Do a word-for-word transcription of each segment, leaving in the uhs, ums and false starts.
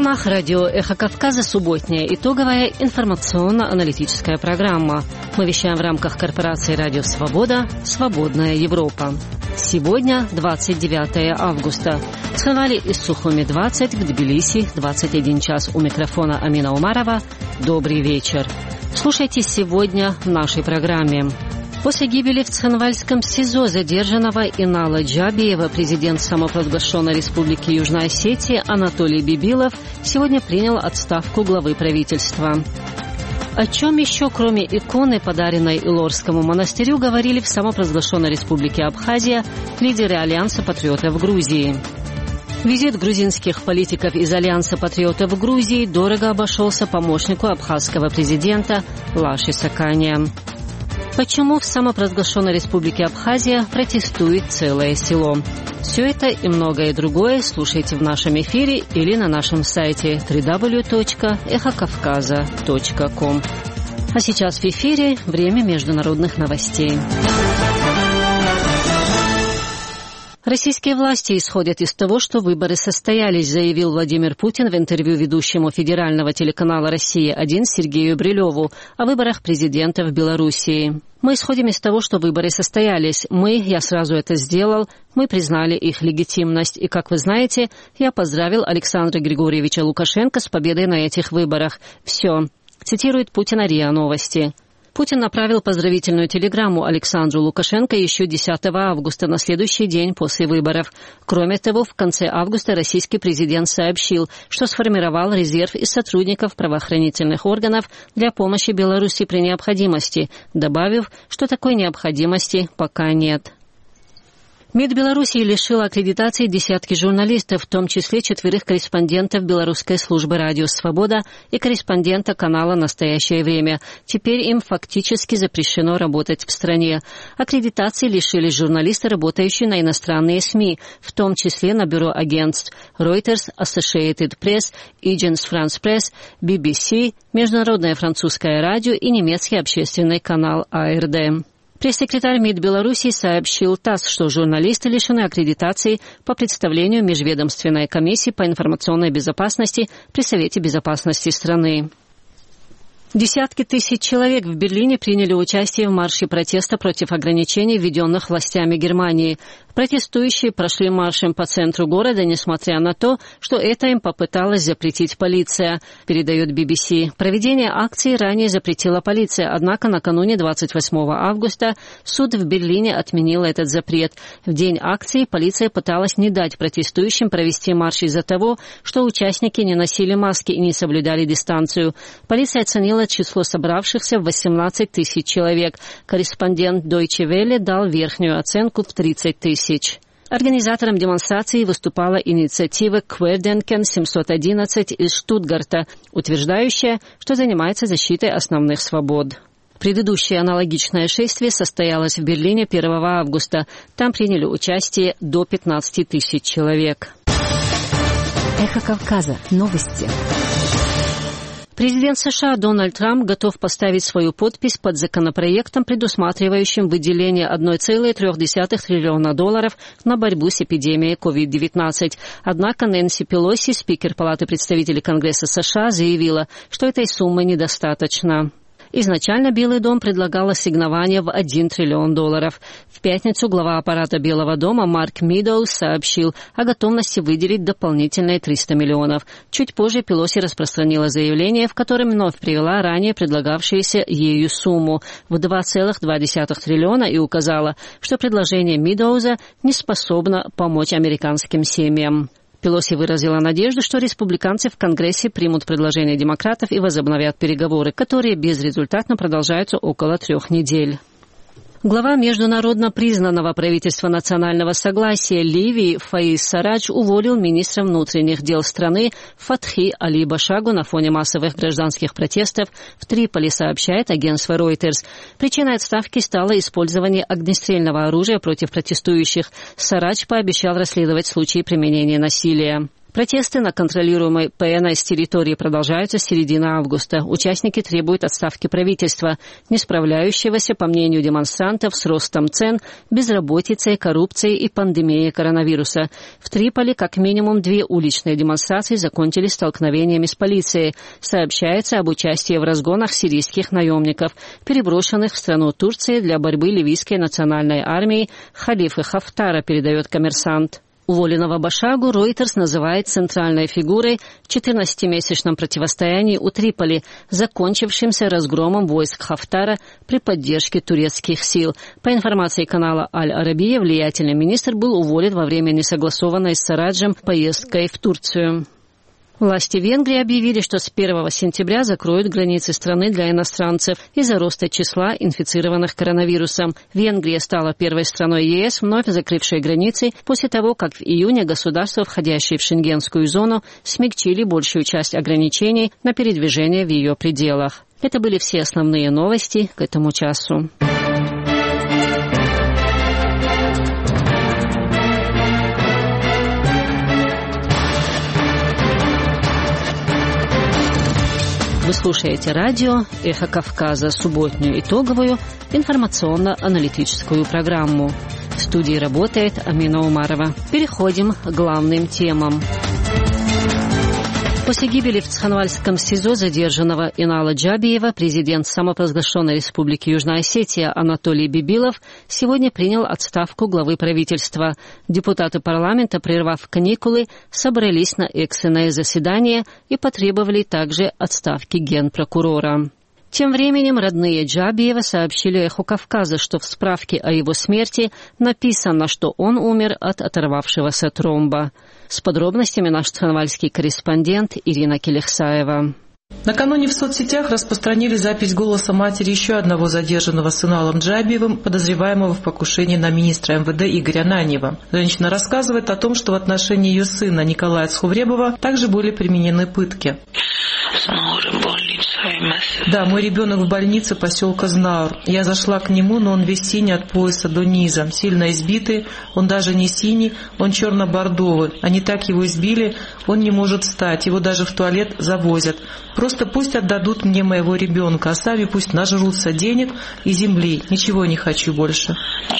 волнах радио «Эхо Кавказа» субботняя итоговая информационно-аналитическая программа. Мы вещаем в рамках корпорации «Радио Свобода. Свободная Европа». Сегодня двадцать девятое августа. С Хавали из Сухуми двадцать, в Тбилиси двадцать один час. У микрофона Амина Умарова. Добрый вечер. Слушайте сегодня в нашей программе. После гибели в Цхинвальском СИЗО задержанного Инала Джабиева президент самопровозглашенной Республики Южная Осетия Анатолий Бибилов сегодня принял отставку главы правительства. О чем еще, кроме иконы, подаренной Илорскому монастырю, говорили в самопровозглашенной Республике Абхазия лидеры Альянса патриотов Грузии. Визит грузинских политиков из Альянса патриотов Грузии дорого обошелся помощнику абхазского президента Лаши Сакания. Почему в самопровозглашенной Республике Абхазия протестует целое село? Все это и многое другое слушайте в нашем эфире или на нашем сайте дабл ю дабл ю дабл ю точка эхо кавказа точка ком. А сейчас в эфире время международных новостей. Российские власти исходят из того, что выборы состоялись, заявил Владимир Путин в интервью ведущему федерального телеканала «Россия-один» Сергею Брилеву о выборах президента в Белоруссии. Мы исходим из того, что выборы состоялись. Мы, я сразу это сделал, мы признали их легитимность. И, как вы знаете, я поздравил Александра Григорьевича Лукашенко с победой на этих выборах. Все. Цитирует Путин РИА Новости. Путин направил поздравительную телеграмму Александру Лукашенко еще десятого августа, на следующий день после выборов. Кроме того, в конце августа российский президент сообщил, что сформировал резерв из сотрудников правоохранительных органов для помощи Беларуси при необходимости, добавив, что такой необходимости пока нет. МИД Белоруссии лишил аккредитации десятки журналистов, в том числе четверых корреспондентов белорусской службы «Радио Свобода» и корреспондента канала «Настоящее время». Теперь им фактически запрещено работать в стране. Аккредитации лишились журналисты, работающие на иностранные СМИ, в том числе на бюро агентств Reuters, Associated Press, Agence France Press, би би си, Международное французское радио и немецкий общественный канал а эр дэ. Пресс-секретарь МИД Беларуси сообщил ТАСС, что журналисты лишены аккредитации по представлению Межведомственной комиссии по информационной безопасности при Совете безопасности страны. Десятки тысяч человек в Берлине приняли участие в марше протеста против ограничений, введенных властями Германии. Протестующие прошли маршем по центру города, несмотря на то, что это им попыталась запретить полиция, передает би би си. Проведение акции ранее запретила полиция, однако накануне двадцать восьмого августа суд в Берлине отменил этот запрет. В день акции полиция пыталась не дать протестующим провести марш из-за того, что участники не носили маски и не соблюдали дистанцию. Полиция оценила число собравшихся в восемнадцать тысяч человек. Корреспондент Deutsche Welle дал верхнюю оценку в тридцать тысяч. Организатором демонстрации выступала инициатива Querdenken семьсот одиннадцать из Штутгарта, утверждающая, что занимается защитой основных свобод. Предыдущее аналогичное шествие состоялось в Берлине первого августа. Там приняли участие до пятнадцати тысяч человек. Эхо Кавказа. Новости. Президент США Дональд Трамп готов поставить свою подпись под законопроектом, предусматривающим выделение одна целая три десятых триллиона долларов на борьбу с эпидемией ковид девятнадцать. Однако Нэнси Пелоси, спикер Палаты представителей Конгресса США, заявила, что этой суммы недостаточно. Изначально Белый дом предлагал ассигнование в один триллион долларов. В пятницу глава аппарата Белого дома Марк Мидоуз сообщил о готовности выделить дополнительные триста миллионов. Чуть позже Пелоси распространила заявление, в котором вновь привела ранее предлагавшуюся ею сумму в два целых два десятых триллиона и указала, что предложение Мидоуза не способно помочь американским семьям. Пелоси выразила надежду, что республиканцы в Конгрессе примут предложение демократов и возобновят переговоры, которые безрезультатно продолжаются около трех недель. Глава международно признанного правительства национального согласия Ливии Фаиз Сарадж уволил министра внутренних дел страны Фатхи Али Башагу на фоне массовых гражданских протестов в Триполи, сообщает агентство Reuters. Причиной отставки стало использование огнестрельного оружия против протестующих. Сарадж пообещал расследовать случаи применения насилия. Протесты на контролируемой ПНС территории продолжаются с середины августа. Участники требуют отставки правительства, не справляющегося, по мнению демонстрантов, с ростом цен, безработицей, коррупцией и пандемией коронавируса. В Триполи как минимум две уличные демонстрации закончились столкновениями с полицией. Сообщается об участии в разгонах сирийских наемников, переброшенных в страну Турции для борьбы ливийской национальной армии Халифы Хафтара, передает «Коммерсант». Уволенного Башагу Reuters называет центральной фигурой в четырнадцатимесячном противостоянии у Триполи, закончившимся разгромом войск Хафтара при поддержке турецких сил. По информации канала Аль-Арабия, влиятельный министр был уволен во время несогласованной с Сараджем поездкой в Турцию. Власти Венгрии объявили, что с первого сентября закроют границы страны для иностранцев из-за роста числа инфицированных коронавирусом. Венгрия стала первой страной ЕС, вновь закрывшей границы, после того, как в июне государства, входящие в шенгенскую зону, смягчили большую часть ограничений на передвижение в ее пределах. Это были все основные новости к этому часу. Вы слушаете радио «Эхо Кавказа», субботнюю итоговую информационно-аналитическую программу. В студии работает Амина Умарова. Переходим к главным темам. После гибели в Цханвальском СИЗО задержанного Инала Джабиева президент самопровозглашенной Республики Южная Осетия Анатолий Бибилов сегодня принял отставку главы правительства. Депутаты парламента, прервав каникулы, собрались на экстренное заседание и потребовали также отставки генпрокурора. Тем временем родные Джабиева сообщили «Эху Кавказа», что в справке о его смерти написано, что он умер от оторвавшегося тромба. С подробностями наш цханвальский корреспондент Ирина Келехсаева. Накануне в соцсетях распространили запись голоса матери еще одного задержанного с Иналом Джабиевым, подозреваемого в покушении на министра эм вэ дэ Игоря Ананьева. Женщина рассказывает о том, что в отношении ее сына Николая Цхувребова также были применены пытки. Да, мой ребенок в больнице поселка Знаур. Я зашла к нему, но он весь синий от пояса до низа, сильно избитый, он даже не синий, он черно-бордовый. Они так его избили, он не может встать, его даже в туалет завозят. Просто пусть отдадут мне моего ребенка, а сами пусть нажрутся денег и земли. Ничего не хочу больше.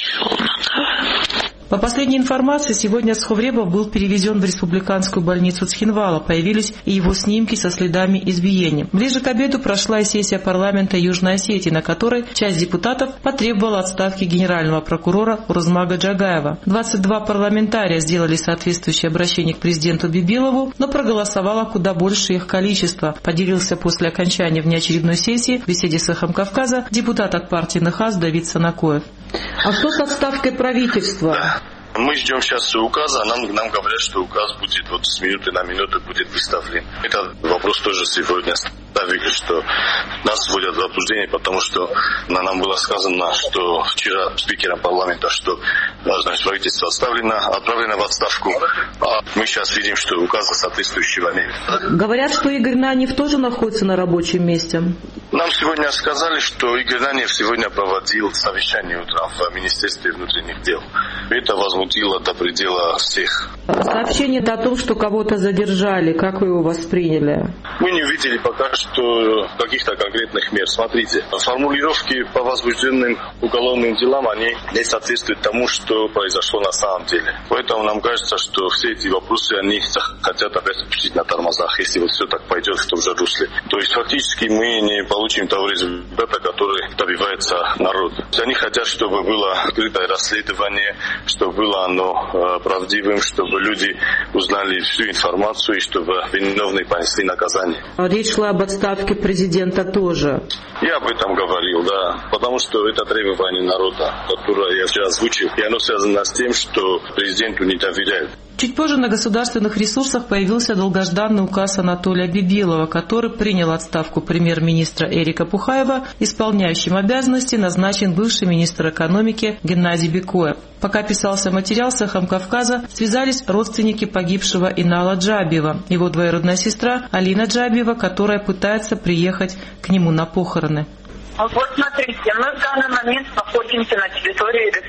По последней информации, сегодня Цхувребов был перевезен в республиканскую больницу Цхинвала. Появились и его снимки со следами избиения. Ближе к обеду прошла и сессия парламента Южной Осетии, на которой часть депутатов потребовала отставки генерального прокурора Урузмага Джагаева. двадцать два парламентария сделали соответствующее обращение к президенту Бибилову, но проголосовало куда больше их количество, поделился после окончания внеочередной сессии в беседе с «Эхом Кавказа» депутат от партии НХАС Давид Санакоев. А что с отставкой правительства? Мы ждем сейчас указа, нам, нам говорят, что указ будет вот с минуты на минуту будет выставлен. Это вопрос тоже сегодня ставили, что нас вводят в обсуждение, потому что нам было сказано, что вчера спикером парламента, что значит, правительство отставлено, отправлено в отставку, а мы сейчас видим, что указа соответствующего нет. Говорят, что Игорь Наньев тоже находится на рабочем месте. Нам сегодня сказали, что Игорь Наньев сегодня проводил совещание утром в Министерстве внутренних дел. Это возмутило до предела всех. Сообщение о том, что кого-то задержали, как вы его восприняли? Мы не увидели пока что каких-то конкретных мер. Смотрите, формулировки по возбужденным уголовным делам, они не соответствуют тому, что произошло на самом деле. Поэтому нам кажется, что все эти вопросы, они хотят опять спустить на тормозах, если вот все так пойдет в том же русле. То есть фактически мы не получим того результата, который добивается народ. Они хотят, чтобы было открытое расследование, чтобы было оно правдивым, чтобы люди узнали всю информацию и чтобы виновные понесли наказание. Речь шла об отставке президента тоже. Я об этом говорил, да, потому что это требование народа, которое я вчера озвучил, и оно связано с тем, что президенту не доверяют. Чуть позже на государственных ресурсах появился долгожданный указ Анатолия Бибилова, который принял отставку премьер-министра Эрика Пухаева, исполняющим обязанности назначен бывший министр экономики Геннадий Бекоев. Пока писался материал с «Эхом Кавказа», связались родственники погибшего Инала Джабиева, его двоюродная сестра Алина Джабиева, которая пытается приехать к нему на похороны. Вот смотрите, мы в данный момент находимся на территории Республики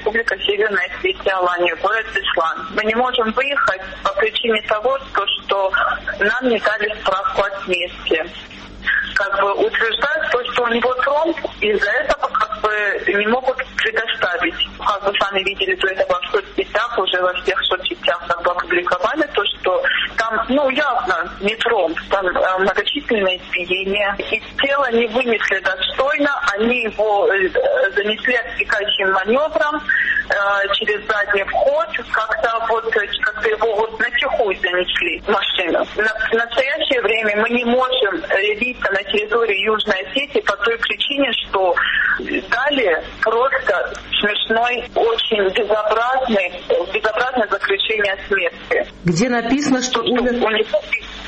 Республика Северная Осетия, Алания, город Беслан. Мы не можем выехать по причине того, что нам не дали справку о смерти. Как бы утверждают то, что у него тромб, из-за этого как бы не могут предоставить. Как вы сами видели до этого в соцсетях, уже во всех соцсетях как бы опубликовали то, что там, ну, явно не тромб, там э, многочисленные избиения. И тело не вынесли достойно, они его э, занесли отвлекающим маневром э, через задний вход, как-то вот, как-то его вот натихуй занесли в машину. На, в настоящее время мы не можем явиться на территории Южной Осетии по той причине, что дали просто смешной, очень безобразный, безобразное заключение о смерти. Где написано, что, что умер... у него...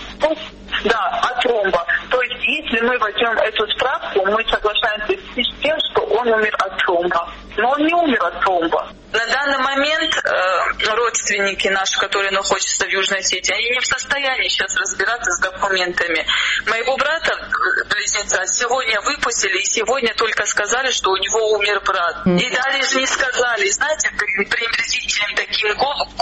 Да, от тромба. То есть, если мы возьмем эту справку, мы соглашаемся с тем, что он умер от тромба. Но он не умер от тромба. На данный момент э, родственники наши, которые находятся в Южной Осетии, они не в состоянии сейчас разбираться с документами. Моего брата, близнеца, сегодня выпустили, и сегодня только сказали, что у него умер брат. Mm-hmm. И даже не сказали, знаете, пренебрежительным таким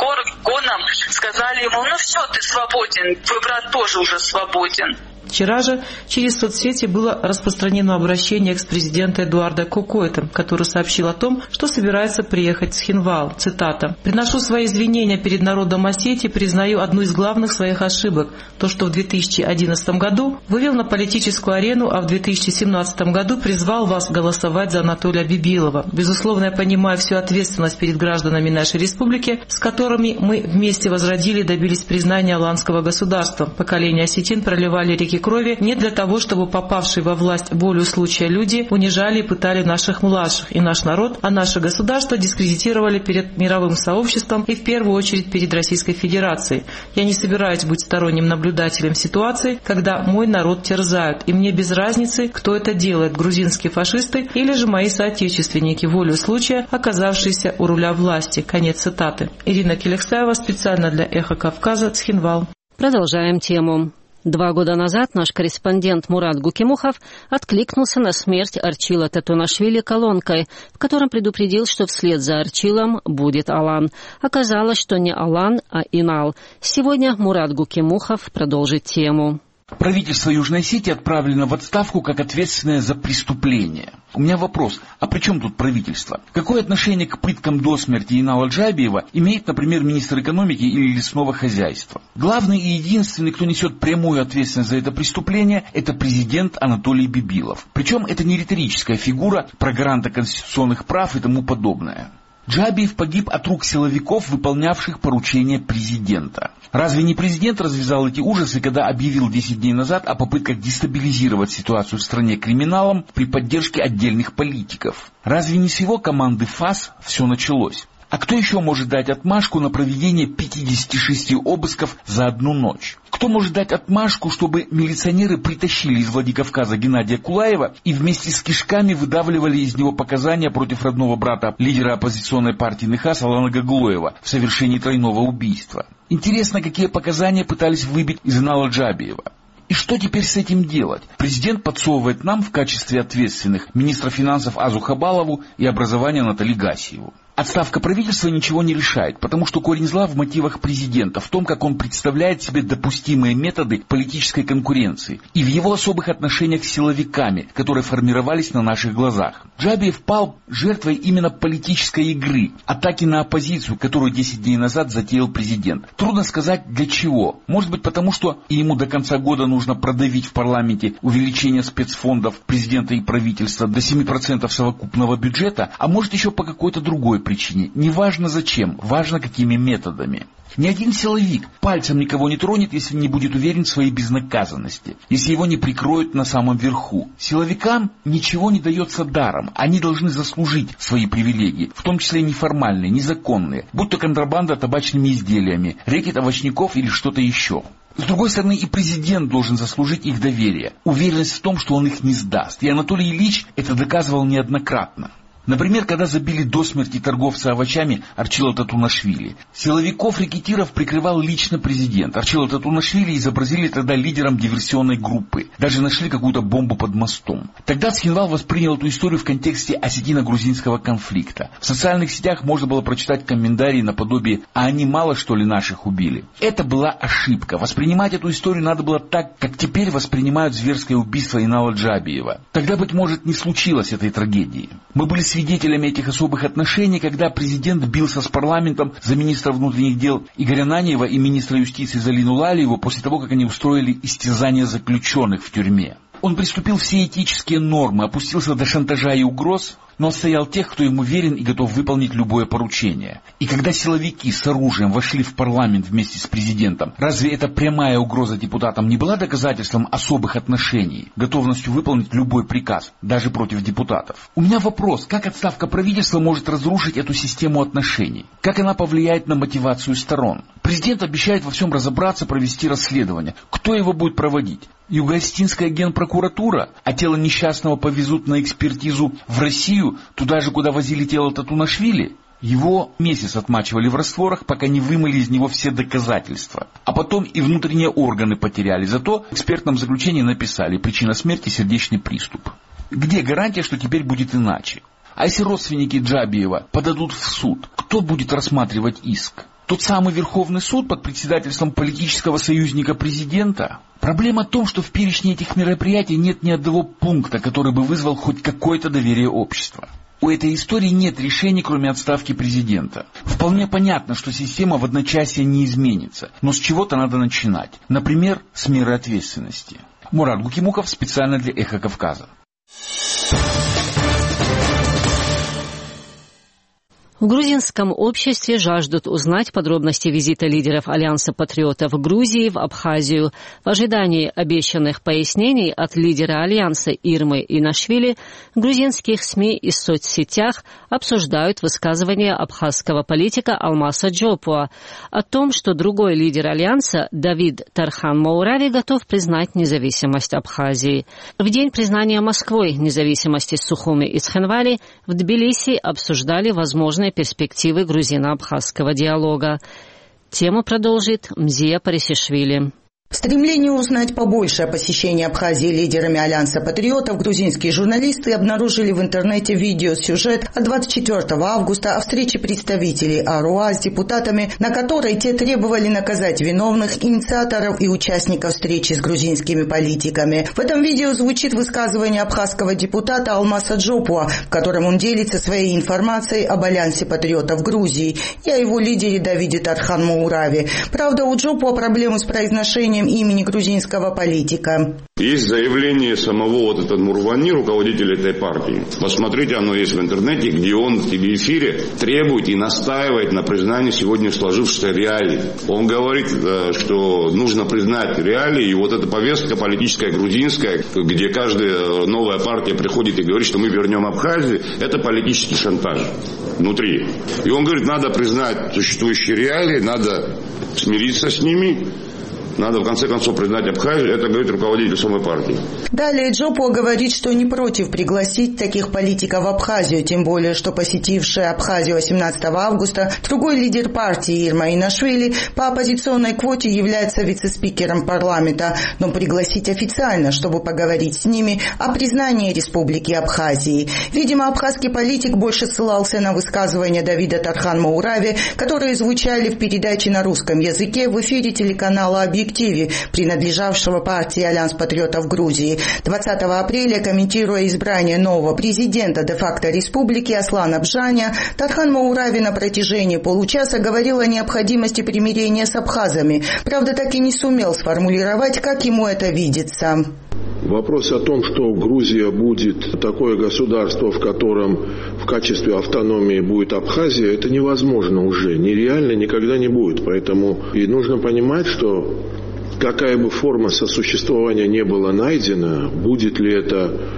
гоном сказали ему, ну все, ты свободен, твой брат тоже уже свободен. Вчера же через соцсети было распространено обращение экс-президента Эдуарда Кокойта, который сообщил о том, что собирается приехать в Цхинвал. Цитата. «Приношу свои извинения перед народом Осетии, признаю одну из главных своих ошибок. То, что в две тысячи одиннадцатом году вывел на политическую арену, а в две тысячи семнадцатом году призвал вас голосовать за Анатолия Бибилова. Безусловно, я понимаю всю ответственность перед гражданами нашей республики, с которыми мы вместе возродили и добились признания аланского государства. Поколения осетин проливали реки крови не для того, чтобы попавшие во власть волю случая люди унижали и пытали наших младших, и наш народ, а наше государство дискредитировали перед мировым сообществом и в первую очередь перед Российской Федерацией. Я не собираюсь быть сторонним наблюдателем ситуации, когда мой народ терзают, и мне без разницы, кто это делает, грузинские фашисты или же мои соотечественники, волю случая, оказавшиеся у руля власти». Конец цитаты. Ирина Келексаева, специально для «Эхо Кавказа», Цхинвал. Продолжаем тему. Два года назад наш корреспондент Мурат Гукимухов откликнулся на смерть Арчила Татунашвили колонкой, в котором предупредил, что вслед за Арчилом будет Алан. Оказалось, что не Алан, а Инал. Сегодня Мурат Гукимухов продолжит тему. Правительство Южной Осетии отправлено в отставку как ответственное за преступление. У меня вопрос, а при чем тут правительство? Какое отношение к пыткам до смерти Инала Джабиева имеет, например, министр экономики или лесного хозяйства? Главный и единственный, кто несет прямую ответственность за это преступление, это президент Анатолий Бибилов. Причем это не риторическая фигура про гаранта конституционных прав и тому подобное. Джабиев погиб от рук силовиков, выполнявших поручения президента. Разве не президент развязал эти ужасы, когда объявил десять дней назад о попытках дестабилизировать ситуацию в стране криминалом при поддержке отдельных политиков? Разве не с его команды ФАС все началось? А кто еще может дать отмашку на проведение пятидесяти шести обысков за одну ночь? Кто может дать отмашку, чтобы милиционеры притащили из Владикавказа Геннадия Кулаева и вместе с кишками выдавливали из него показания против родного брата лидера оппозиционной партии НХАС Алана Гаглоева в совершении тройного убийства? Интересно, какие показания пытались выбить из Инала Джабиева? И что теперь с этим делать? Президент подсовывает нам в качестве ответственных министра финансов Азу Хабалову и образования Натали Гасиеву. Отставка правительства ничего не решает, потому что корень зла в мотивах президента, в том, как он представляет себе допустимые методы политической конкуренции и в его особых отношениях с силовиками, которые формировались на наших глазах. Джабиев пал жертвой именно политической игры, атаки на оппозицию, которую десять дней назад затеял президент. Трудно сказать для чего. Может быть потому, что ему до конца года нужно продавить в парламенте увеличение спецфондов президента и правительства до семи процентов совокупного бюджета, а может еще по какой-то другой причине. Не важно зачем, важно какими методами. Ни один силовик пальцем никого не тронет, если не будет уверен в своей безнаказанности, если его не прикроют на самом верху. Силовикам ничего не дается даром, они должны заслужить свои привилегии, в том числе неформальные, незаконные, будь то контрабанда табачными изделиями, рэкет овощников или что-то еще. С другой стороны, и президент должен заслужить их доверие, уверенность в том, что он их не сдаст. И Анатолий Ильич это доказывал неоднократно. Например, когда забили до смерти торговца овощами Арчила Татунашвили. Силовиков-рекетиров прикрывал лично президент. Арчила Татунашвили изобразили тогда лидером диверсионной группы. Даже нашли какую-то бомбу под мостом. Тогда Цхинвал воспринял эту историю в контексте осетино-грузинского конфликта. В социальных сетях можно было прочитать комментарии наподобие «А они мало что ли наших убили?». Это была ошибка. Воспринимать эту историю надо было так, как теперь воспринимают зверское убийство Инала Джабиева. Тогда, быть может, не случилось этой трагедии. Мы были свидетелями этих особых отношений, когда президент бился с парламентом за министра внутренних дел Игоря Наниева и министра юстиции Залину Лалиеву после того, как они устроили истязание заключенных в тюрьме. Он приступил все этические нормы, опустился до шантажа и угроз, но отстоял тех, кто ему верен и готов выполнить любое поручение. И когда силовики с оружием вошли в парламент вместе с президентом, разве эта прямая угроза депутатам не была доказательством особых отношений, готовностью выполнить любой приказ, даже против депутатов? У меня вопрос, как отставка правительства может разрушить эту систему отношений? Как она повлияет на мотивацию сторон? Президент обещает во всем разобраться, провести расследование. Кто его будет проводить? Юго-Остинская генпрокуратура, а тело несчастного повезут на экспертизу в Россию, туда же, куда возили тело Татунашвили? Его месяц отмачивали в растворах, пока не вымыли из него все доказательства. А потом и внутренние органы потеряли. Зато в экспертном заключении написали: причина смерти — сердечный приступ. Где гарантия, что теперь будет иначе? А если родственники Джабиева подадут в суд, кто будет рассматривать иск? Тот самый Верховный суд под председательством политического союзника президента? Проблема в том, что в перечне этих мероприятий нет ни одного пункта, который бы вызвал хоть какое-то доверие общества. У этой истории нет решений, кроме отставки президента. Вполне понятно, что система в одночасье не изменится, но с чего-то надо начинать. Например, с меры ответственности. Мурат Гукимуков специально для «Эхо Кавказа». В грузинском обществе жаждут узнать подробности визита лидеров Альянса патриотов Грузии в Абхазию. В ожидании обещанных пояснений от лидера Альянса Ирмы Инашвили грузинских СМИ и соцсетях обсуждают высказывания абхазского политика Алмаса Джопуа о том, что другой лидер Альянса Давид Тархан Маурави готов признать независимость Абхазии. В день признания Москвой независимости Сухуми и Цхинвали в Тбилиси обсуждали возможные перспективы грузино-абхазского диалога. Тему продолжит Мзия Парисишвили. В стремлении узнать побольше о посещении Абхазии лидерами Альянса патриотов грузинские журналисты обнаружили в интернете видеосюжет от двадцать четвёртого августа о встрече представителей АРУА с депутатами, на которой те требовали наказать виновных, инициаторов и участников встречи с грузинскими политиками. В этом видео звучит высказывание абхазского депутата Алмаса Джопуа, в котором он делится своей информацией об Альянсе патриотов Грузии и о его лидере Давиде Тархан Маурави. Правда, у Джопуа проблемы с произношением имени грузинского политика. Есть заявление самого вот этого Мурвани, руководителя этой партии. Посмотрите, оно есть в интернете, где он в телеэфире требует и настаивает на признании сегодня сложившейся реалий. Он говорит, что нужно признать реалии, и вот эта повестка политическая грузинская, где каждая новая партия приходит и говорит, что мы вернем Абхазию, это политический шантаж внутри. И он говорит, надо признать существующие реалии, надо смириться с ними. Надо в конце концов признать Абхазию, это говорит руководитель самой партии. Далее Джопуа говорит, что не против пригласить таких политиков в Абхазию, тем более, что посетившая Абхазию восемнадцатого августа другой лидер партии Ирма Инашвили по оппозиционной квоте является вице-спикером парламента, но пригласить официально, чтобы поговорить с ними о признании Республики Абхазии. Видимо, абхазский политик больше ссылался на высказывания Давида Тархан Маурави, которые звучали в передаче на русском языке в эфире телеканала «Объектив», принадлежавшего партии Альянс патриотов Грузии. двадцатого апреля, комментируя избрание нового президента де-факто республики Аслана Бжаня, Тархан Маурави на протяжении получаса говорил о необходимости примирения с абхазами. Правда, так и не сумел сформулировать, как ему это видится. Вопрос о том, что Грузия будет такое государство, в котором в качестве автономии будет Абхазия, это невозможно уже, нереально никогда не будет. Поэтому и нужно понимать, что какая бы форма сосуществования не была найдена, будет ли это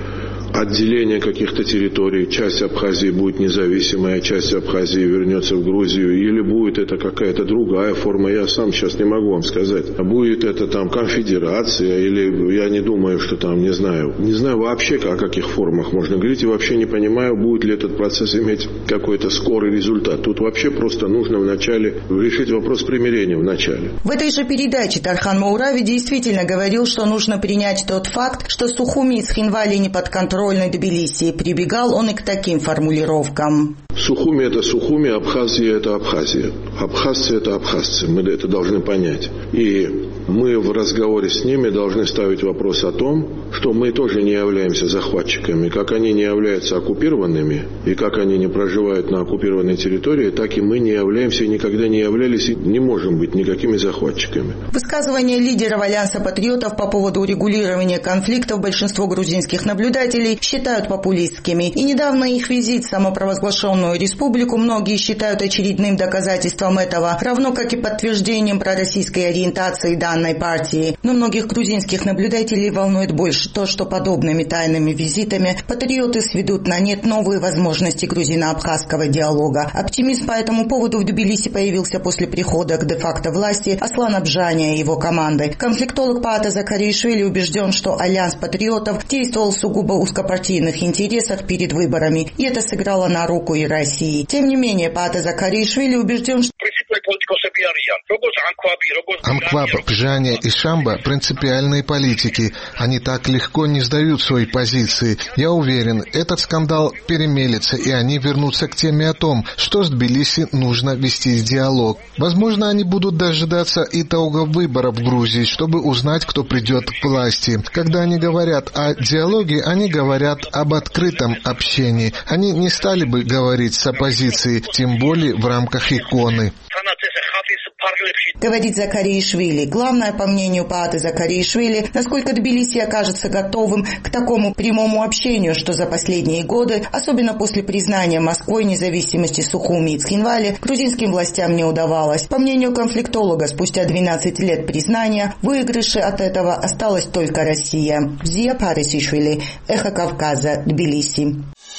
отделение каких-то территорий, часть Абхазии будет независимая, часть Абхазии вернется в Грузию, или будет это какая-то другая форма, я сам сейчас не могу вам сказать. А будет это там конфедерация, или я не думаю, что там, не знаю, не знаю вообще, о каких формах можно говорить, и вообще не понимаю, будет ли этот процесс иметь какой-то скорый результат. Тут вообще просто нужно вначале решить вопрос примирения вначале. В этой же передаче Тархан Маурави действительно говорил, что нужно принять тот факт, что Сухуми и Цхинвали не подконтрольны Тбилиси. Прибегал он и к таким формулировкам. Сухуми – это Сухуми, Абхазия – это Абхазия. Абхазцы – это абхазцы. Мы это должны понять. И мы в разговоре с ними должны ставить вопрос о том, что мы тоже не являемся захватчиками. Как они не являются оккупированными, и как они не проживают на оккупированной территории, так и мы не являемся и никогда не являлись и не можем быть никакими захватчиками. Высказывания лидеров Альянса патриотов по поводу урегулирования конфликтов большинство грузинских наблюдателей считают популистскими. И недавно их визит в самопровозглашенную республику многие считают очередным доказательством этого, равно как и подтверждением пророссийской ориентации данной партии. Но многих грузинских наблюдателей волнует больше то, что подобными тайными визитами патриоты сведут на нет новые возможности грузино-абхазского диалога. Оптимизм по этому поводу в Тбилиси появился после прихода к де-факто власти Аслана Бжания и его команды. Конфликтолог Паата Закаришвили убежден, что Альянс патриотов действовал в сугубо узкопартийных интересах перед выборами, и это сыграло на руку и России. Тем не менее, Паата Закаришвили убежден, что Анкваб, Бжания и Шамба – принципиальные политики. Они так легко не сдают свои позиции. Я уверен, этот скандал перемелется, и они вернутся к теме о том, что с Тбилиси нужно вести диалог. Возможно, они будут дожидаться итога выборов в Грузии, чтобы узнать, кто придет к власти. Когда они говорят о диалоге, они говорят об открытом общении. Они не стали бы говорить с оппозицией, тем более в рамках иконы. Говорит Закаришвили. Главное, по мнению Пааты Закаришвили, насколько Тбилиси окажется готовым к такому прямому общению, что за последние годы, особенно после признания Москвой независимости Сухуми и Цхинвали, грузинским властям не удавалось. По мнению конфликтолога, спустя двенадцать лет признания, выигрыше от этого осталась только Россия. Зия Парисишвили, Эхо Кавказа, Тбилиси.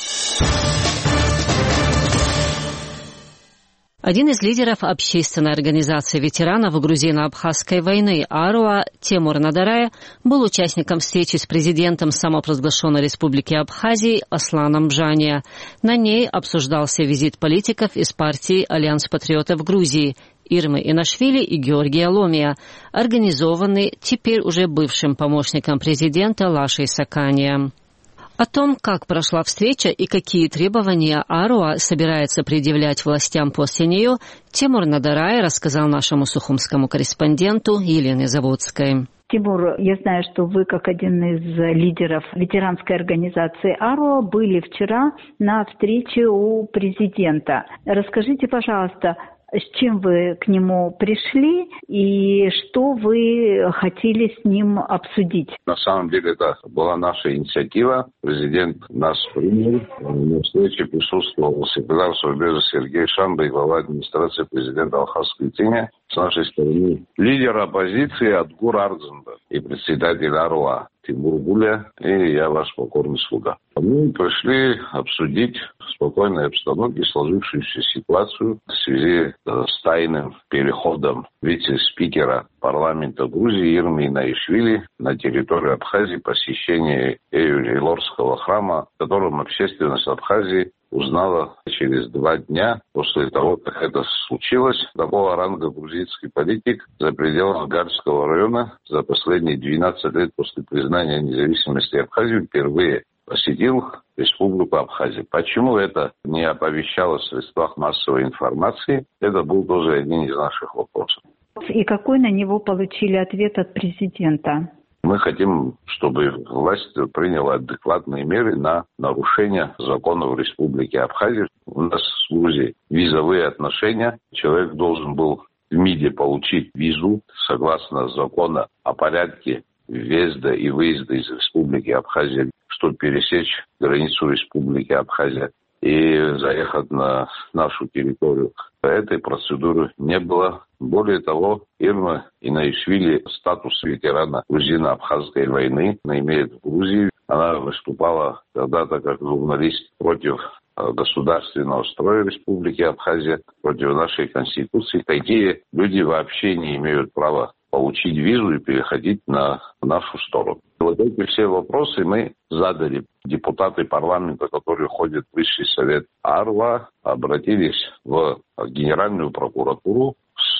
Один из лидеров общественной организации ветеранов грузино-абхазской войны АРОА Темур Надарая был участником встречи с президентом самопровозглашенной республики Абхазии Асланом Бжания. На ней обсуждался визит политиков из партии «Альянс патриотов Грузии» Ирмы Инашвили и Георгия Ломия, организованный теперь уже бывшим помощником президента Лашей Сакания. О том, как прошла встреча и какие требования АРОА собирается предъявлять властям после нее, Темур Надарай рассказал нашему сухумскому корреспонденту Елене Заводской. Тимур, я знаю, что вы, как один из лидеров ветеранской организации АРОА, были вчера на встрече у президента. Расскажите, пожалуйста, с чем вы к нему пришли и что вы хотели с ним обсудить? На самом деле это была наша инициатива. Президент нас принял. На встрече присутствовал секретарь Совбеза Сергей Шамба и глава администрации президента Алхазской Тени. С нашей стороны лидер оппозиции Адгур Ардзенберг и председатель АРОА Тимур Гуля, и я ваш покорный слуга. Мы пришли обсудить в спокойной обстановке сложившуюся ситуацию в связи с тайным переходом вице-спикера парламента Грузии Ирмы Инашвили на территорию Абхазии, посещение Эйюль-Илорского храма, в котором общественность Абхазии узнала через два дня после того, как это случилось. Такого ранга грузинский политик за пределами Гальского района за последние двенадцать лет после признания независимости Абхазии впервые посетил Республику Абхазия. Почему это не оповещалось в средствах массовой информации? Это был тоже один из наших вопросов. И какой на него получили ответ от президента? Мы хотим, чтобы власть приняла адекватные меры на нарушение законов Республики Абхазия. У нас с Грузией визовые отношения. Человек должен был в МИДе получить визу согласно закону о порядке въезда и выезда из Республики Абхазия, чтобы пересечь границу Республики Абхазия и заехать на нашу территорию. Этой процедуры не было. Более того, Ирма Инашвили статус ветерана грузино-абхазской войны, она имеет в Грузии Она выступала когда-то как журналист против государственного строя Республики Абхазия, против нашей Конституции. Такие люди вообще не имеют права получить визу и переходить на нашу сторону. Вот эти все вопросы мы задали. Депутаты парламента, которые ходят в Высший совет Арва, обратились в Генеральную прокуратуру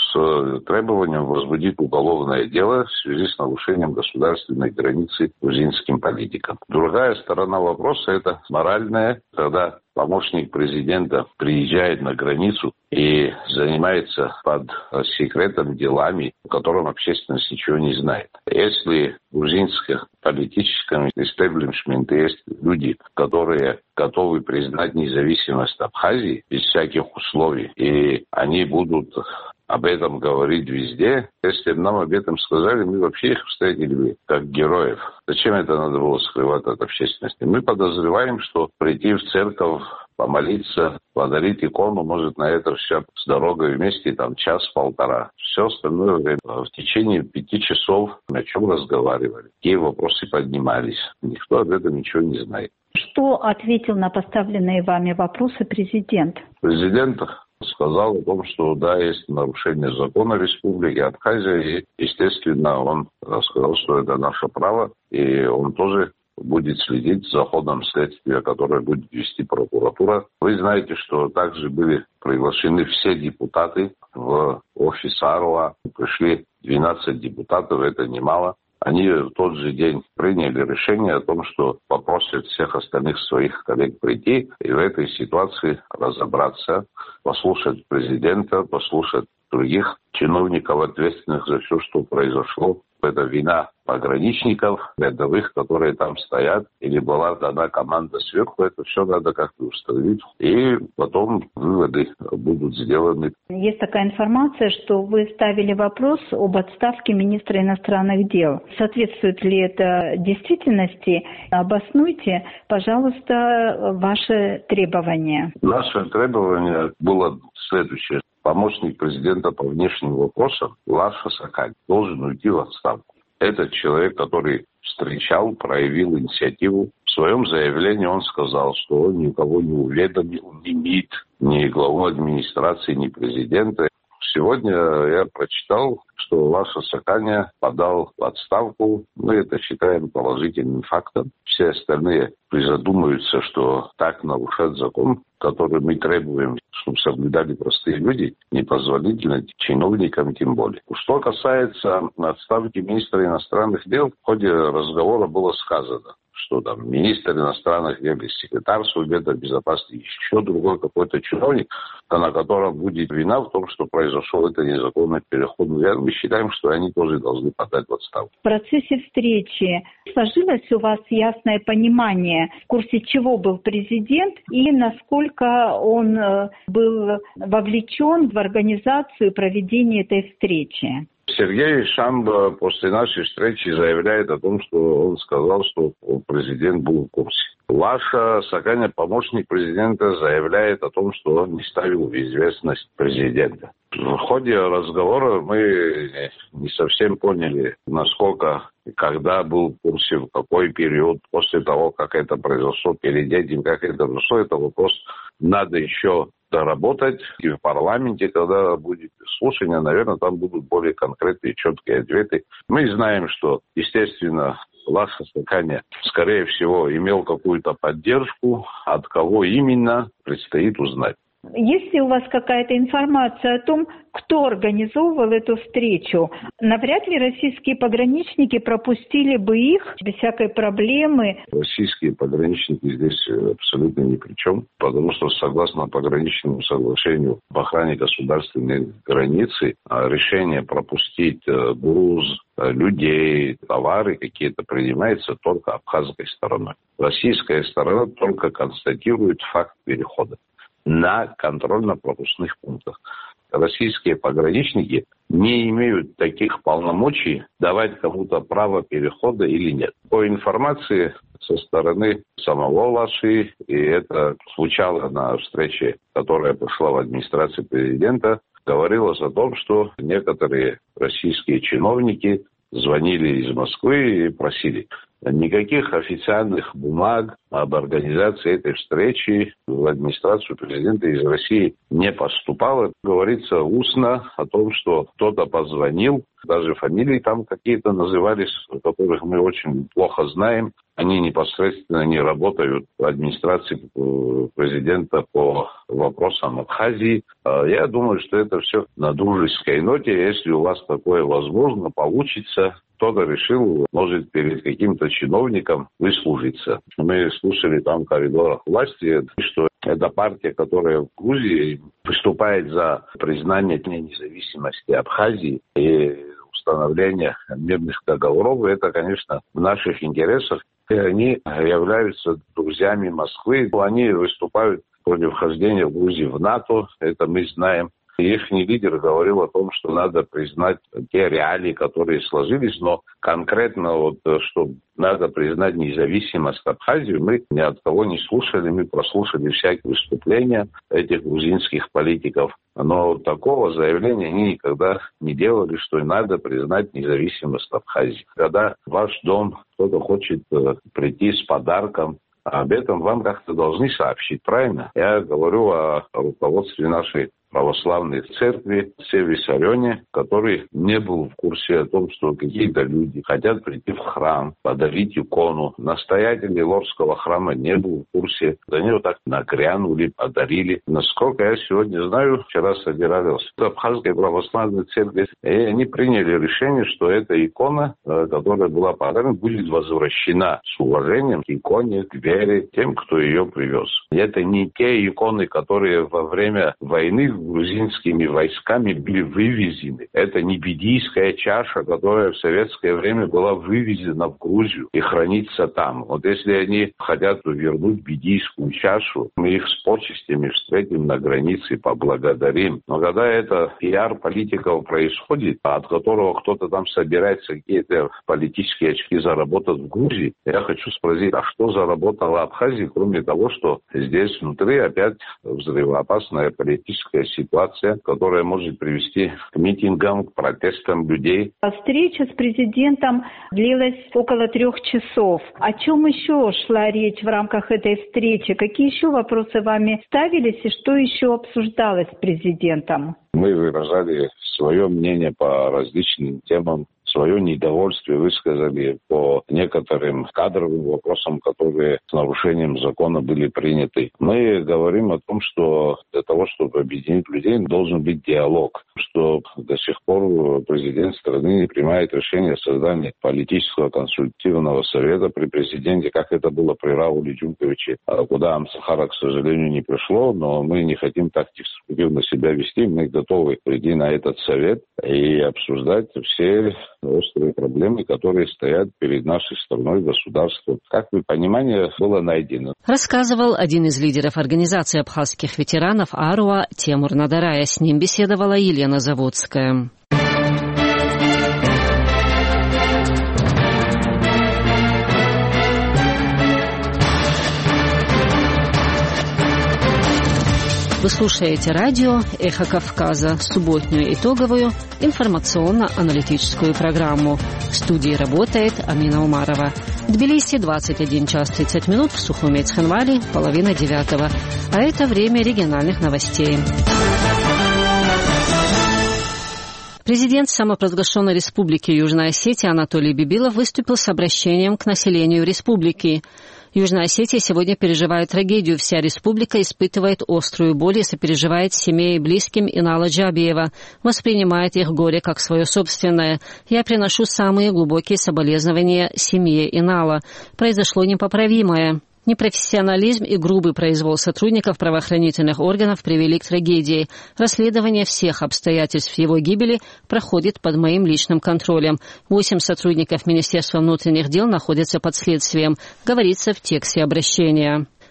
с требованием возбудить уголовное дело в связи с нарушением государственной границы грузинским политикам. Другая сторона вопроса – это моральная, когда помощник президента приезжает на границу и занимается под секретом делами, о котором общественность ничего не знает. Если в грузинском политическом истеблишменте есть люди, которые готовы признать независимость Абхазии без всяких условий, и они будут об этом говорить везде. Если бы нам об этом сказали, мы вообще их встретили бы как героев. Зачем это надо было скрывать от общественности? Мы подозреваем, что прийти в церковь, помолиться, подарить икону, может на это все с дорогой вместе, там час-полтора. Все остальное время. В течение пяти часов о чем разговаривали, какие вопросы поднимались. Никто об этом ничего не знает. Что ответил на поставленные вами вопросы президент? Президент сказал о том, что да, есть нарушение закона Республики Абхазия, и, естественно, он сказал, что это наше право, и он тоже будет следить за ходом следствия, которое будет вести прокуратура. Вы знаете, что также были приглашены все депутаты в офис АРОА. Пришли двенадцать депутатов, это немало. Они в тот же день приняли решение о том, что попросят всех остальных своих коллег прийти и в этой ситуации разобраться, послушать президента, послушать других чиновников, ответственных за все, что произошло. Это вина пограничников, рядовых, которые там стоят, или была дана команда сверху, это все надо как-то установить. И потом выводы будут сделаны. Есть такая информация, что вы ставили вопрос об отставке министра иностранных дел. Соответствует ли это действительности? Обоснуйте, пожалуйста, ваши требования. Наше требование было следующее. Помощник президента по внешним вопросам Лаша Сакань должен уйти в отставку. Этот человек, который встречал, проявил инициативу. В своем заявлении он сказал, что он никого не уведомил, ни МИД, ни главу администрации, ни президента. Сегодня я прочитал, что Лаша Саканя подал в отставку. Мы это считаем положительным фактом. Все остальные призадумаются, что так нарушать закон, который мы требуем, чтобы соблюдали простые люди, непозволительно чиновникам тем более. Что касается отставки министра иностранных дел, в ходе разговора было сказано, что там министр иностранных дел, секретарь Совета Безопасности, еще другой какой-то чиновник, на котором будет вина в том, что произошел это незаконный переход. Мы считаем, что они тоже должны подать в отставку. В процессе встречи сложилось у вас ясное понимание, в курсе чего был президент и насколько он был вовлечен в организацию проведения этой встречи? Сергей Шамба после нашей встречи заявляет о том, что он сказал, что президент был в курсе. Лаша Саканя, помощник президента, заявляет о том, что он не ставил в известность президента. В ходе разговора мы не совсем поняли, насколько, когда был в курсе, в какой период, после того, как это произошло, перед этим, как это произошло, это вопрос надо еще доработать. И в парламенте, когда будет слушание, наверное, там будут более конкретные, четкие ответы. Мы знаем, что, естественно, Лаша Саканя, скорее всего, имел какую-то поддержку. От кого именно, предстоит узнать. Есть ли у вас какая-то информация о том, кто организовывал эту встречу? Навряд ли российские пограничники пропустили бы их без всякой проблемы? Российские пограничники здесь абсолютно ни при чем, потому что согласно пограничному соглашению об охране государственной границы решение пропустить груз, людей, товары какие-то принимается только абхазской стороной. Российская сторона только констатирует факт перехода на контрольно-пропускных пунктах. Российские пограничники не имеют таких полномочий давать кому-то право перехода или нет. По информации со стороны самого Лаши, и это звучало на встрече, которая прошла в администрации президента, говорилось о том, что некоторые российские чиновники звонили из Москвы и просили. Никаких официальных бумаг об организации этой встречи в администрацию президента из России не поступало. Говорится устно о том, что кто-то позвонил, даже фамилии там какие-то назывались, которых мы очень плохо знаем. Они непосредственно не работают в администрации президента по вопросам Абхазии. Я думаю, что это все на дружеской ноте. Если у вас такое возможно, получится. Кто-то решил, может, перед каким-то чиновником выслужиться. Мы слушали там в коридорах власти, что это партия, которая в Грузии выступает за признание независимости Абхазии и установление мирных договоров. Это, конечно, в наших интересах. И они являются друзьями Москвы. Они выступают против вхождения в Грузию в НАТО. Это мы знаем. Их лидер говорил о том, что надо признать те реалии, которые сложились, но конкретно, вот, что надо признать независимость Абхазии, мы ни от кого не слушали, мы прослушали всякие выступления этих грузинских политиков. Но такого заявления они никогда не делали, что надо признать независимость Абхазии. Когда в ваш дом кто-то хочет прийти с подарком, об этом вам как-то должны сообщить, правильно? Я говорю о руководстве нашей православной церкви в Севисарионе, который не был в курсе о том, что какие-то люди хотят прийти в храм, подарить икону. Настоятель Лорского храма не был в курсе. За него так нагрянули, подарили. Насколько я сегодня знаю, вчера собирались в Абхазской православной церкви, и они приняли решение, что эта икона, которая была подарена, будет возвращена с уважением к иконе, к вере тем, кто ее привез. И это не те иконы, которые во время войны грузинскими войсками были вывезены. Это не буддийская чаша, которая в советское время была вывезена в Грузию и хранится там. Вот если они хотят вернуть буддийскую чашу, мы их с почестями встретим на границе и поблагодарим. Но когда это пиар политиков происходит, от которого кто-то там собирается какие-то политические очки заработать в Грузии, я хочу спросить, а что заработала Абхазия, кроме того, что здесь внутри опять взрывоопасная политическая ситуация, которая может привести к митингам, к протестам людей. Встреча с президентом длилась около трех часов. О чем еще шла речь в рамках этой встречи? Какие еще вопросы вами ставились и что еще обсуждалось с президентом? Мы выражали свое мнение по различным темам, свое недовольствие высказали по некоторым кадровым вопросам, которые с нарушением закона были приняты. Мы говорим о том, что для того, чтобы объединить людей, должен быть диалог, что до сих пор президент страны не принимает решение о создании политического консультативного совета при президенте, как это было при Рауле Джунковиче, куда Амсахара, к сожалению, не пришло, но мы не хотим так деструктивно себя вести, мы готовы прийти на этот совет и обсуждать все острые проблемы, которые стоят перед нашей страной, государством. Как вы понимаете, было найдено. Рассказывал один из лидеров организации абхазских ветеранов АРУА Темур Надарая. С ним беседовала Елена Заводская. Вы слушаете радио «Эхо Кавказа», субботнюю итоговую информационно-аналитическую программу. В студии работает Амина Умарова. В Тбилиси двадцать один час тридцать минут, в Сухуме и Цхинвале половина девятого. А это время региональных новостей. Президент самопровозглашенной республики Южная Осетия Анатолий Бибилов выступил с обращением к населению республики. Южная Осетия сегодня переживает трагедию. Вся республика испытывает острую боль и сопереживает семье и близким Инала Джабиева, воспринимает их горе как свое собственное. Я приношу самые глубокие соболезнования семье Инала. Произошло непоправимое. Непрофессионализм и грубый произвол сотрудников правоохранительных органов привели к трагедии. Расследование всех обстоятельств его гибели проходит под моим личным контролем. Восемь сотрудников Министерства внутренних дел находятся под следствием, говорится в тексте обращения.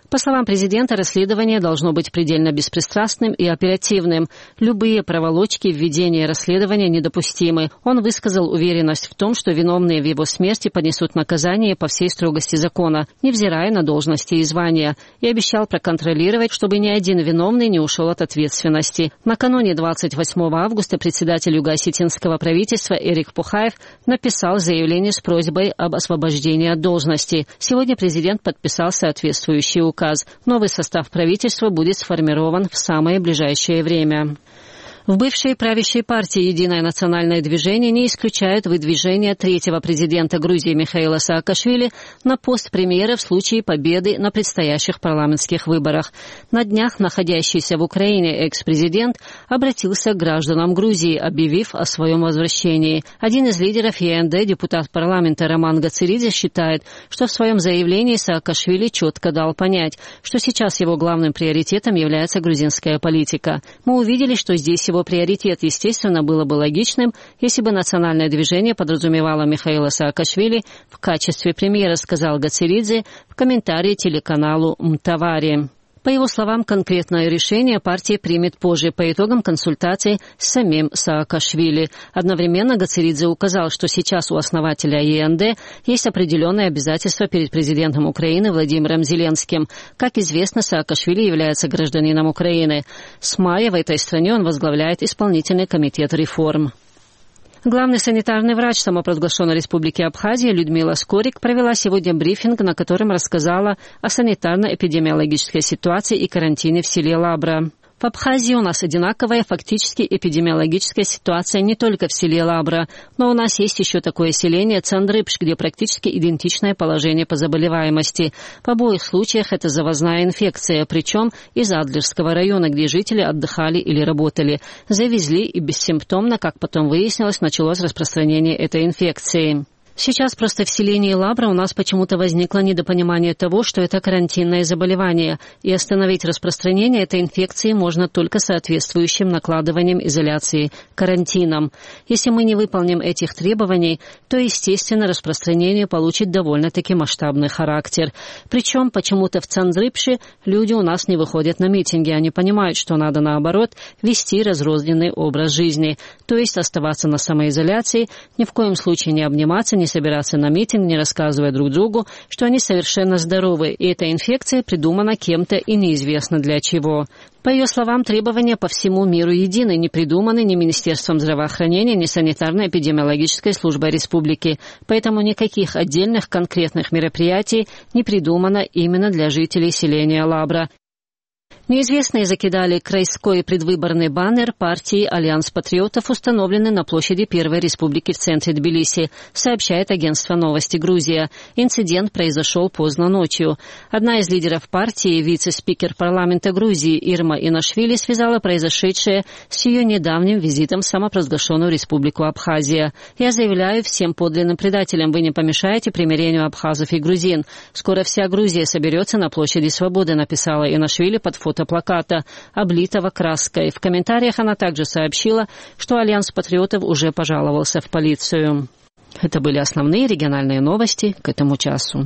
По словам президента, расследование должно быть предельно беспристрастным и оперативным. Любые проволочки в ведении расследования недопустимы. Он высказал уверенность в том, что виновные в его смерти понесут наказание по всей строгости закона, невзирая на должности и звания, и обещал проконтролировать, чтобы ни один виновный не ушел от ответственности. Накануне двадцать восьмого августа председатель юго-осетинского правительства Эрик Пухаев написал заявление с просьбой об освобождении от должности. Сегодня президент подписал соответствующий указ. Новый состав правительства будет сформирован в самое ближайшее время. В бывшей правящей партии «Единое национальное движение» не исключают выдвижение третьего президента Грузии Михаила Саакашвили на пост премьера в случае победы на предстоящих парламентских выборах. На днях находящийся в Украине экс-президент обратился к гражданам Грузии, объявив о своем возвращении. Один из лидеров ЕНД, депутат парламента Роман Гациридзе, считает, что в своем заявлении Саакашвили четко дал понять, что сейчас его главным приоритетом является грузинская политика. Мы увидели, что здесь его приоритет, естественно, было бы логичным, если бы национальное движение подразумевало Михаила Саакашвили в качестве премьера, сказал Гациридзе в комментарии телеканалу «Мтавари». По его словам, конкретное решение партия примет позже по итогам консультаций с самим Саакашвили. Одновременно Гациридзе указал, что сейчас у основателя ЕНД есть определенные обязательства перед президентом Украины Владимиром Зеленским. Как известно, Саакашвили является гражданином Украины. С мая в этой стране он возглавляет исполнительный комитет реформ. Главный санитарный врач самопровозглашенной Республики Абхазия Людмила Скорик провела сегодня брифинг, на котором рассказала о санитарно-эпидемиологической ситуации и карантине в селе Лабра. В Абхазии у нас одинаковая фактически эпидемиологическая ситуация не только в селе Лабра, но у нас есть еще такое селение Цандрыпш, где практически идентичное положение по заболеваемости. В обоих случаях это завозная инфекция, причем из Адлерского района, где жители отдыхали или работали. Завезли и бессимптомно, как потом выяснилось, началось распространение этой инфекции. Сейчас просто в селении Лабра у нас почему-то возникло недопонимание того, что это карантинное заболевание, и остановить распространение этой инфекции можно только соответствующим накладыванием изоляции, карантином. Если мы не выполним этих требований, то, естественно, распространение получит довольно-таки масштабный характер. Причем почему-то в Цандрыпше люди у нас не выходят на митинги, они понимают, что надо, наоборот, вести разрозненный образ жизни, то есть оставаться на самоизоляции, ни в коем случае не обниматься, не собираться на митинг, не рассказывая друг другу, что они совершенно здоровы, и эта инфекция придумана кем-то и неизвестно для чего. По ее словам, требования по всему миру едины, не придуманы ни Министерством здравоохранения, ни санитарно-эпидемиологической службой республики. Поэтому никаких отдельных конкретных мероприятий не придумано именно для жителей селения Лабра. Неизвестные закидали крайской предвыборный баннер партии «Альянс патриотов», установленный на площади Первой Республики в центре Тбилиси, сообщает агентство «Новости Грузия». Инцидент произошел поздно ночью. Одна из лидеров партии, вице-спикер парламента Грузии Ирма Инашвили, связала произошедшее с ее недавним визитом в самопровозглашенную Республику Абхазия. «Я заявляю всем подлинным предателям, вы не помешаете примирению абхазов и грузин. Скоро вся Грузия соберется на площади Свободы», написала Инашвили под фото плаката, облитого краской. В комментариях она также сообщила, что Альянс патриотов уже пожаловался в полицию. Это были основные региональные новости к этому часу.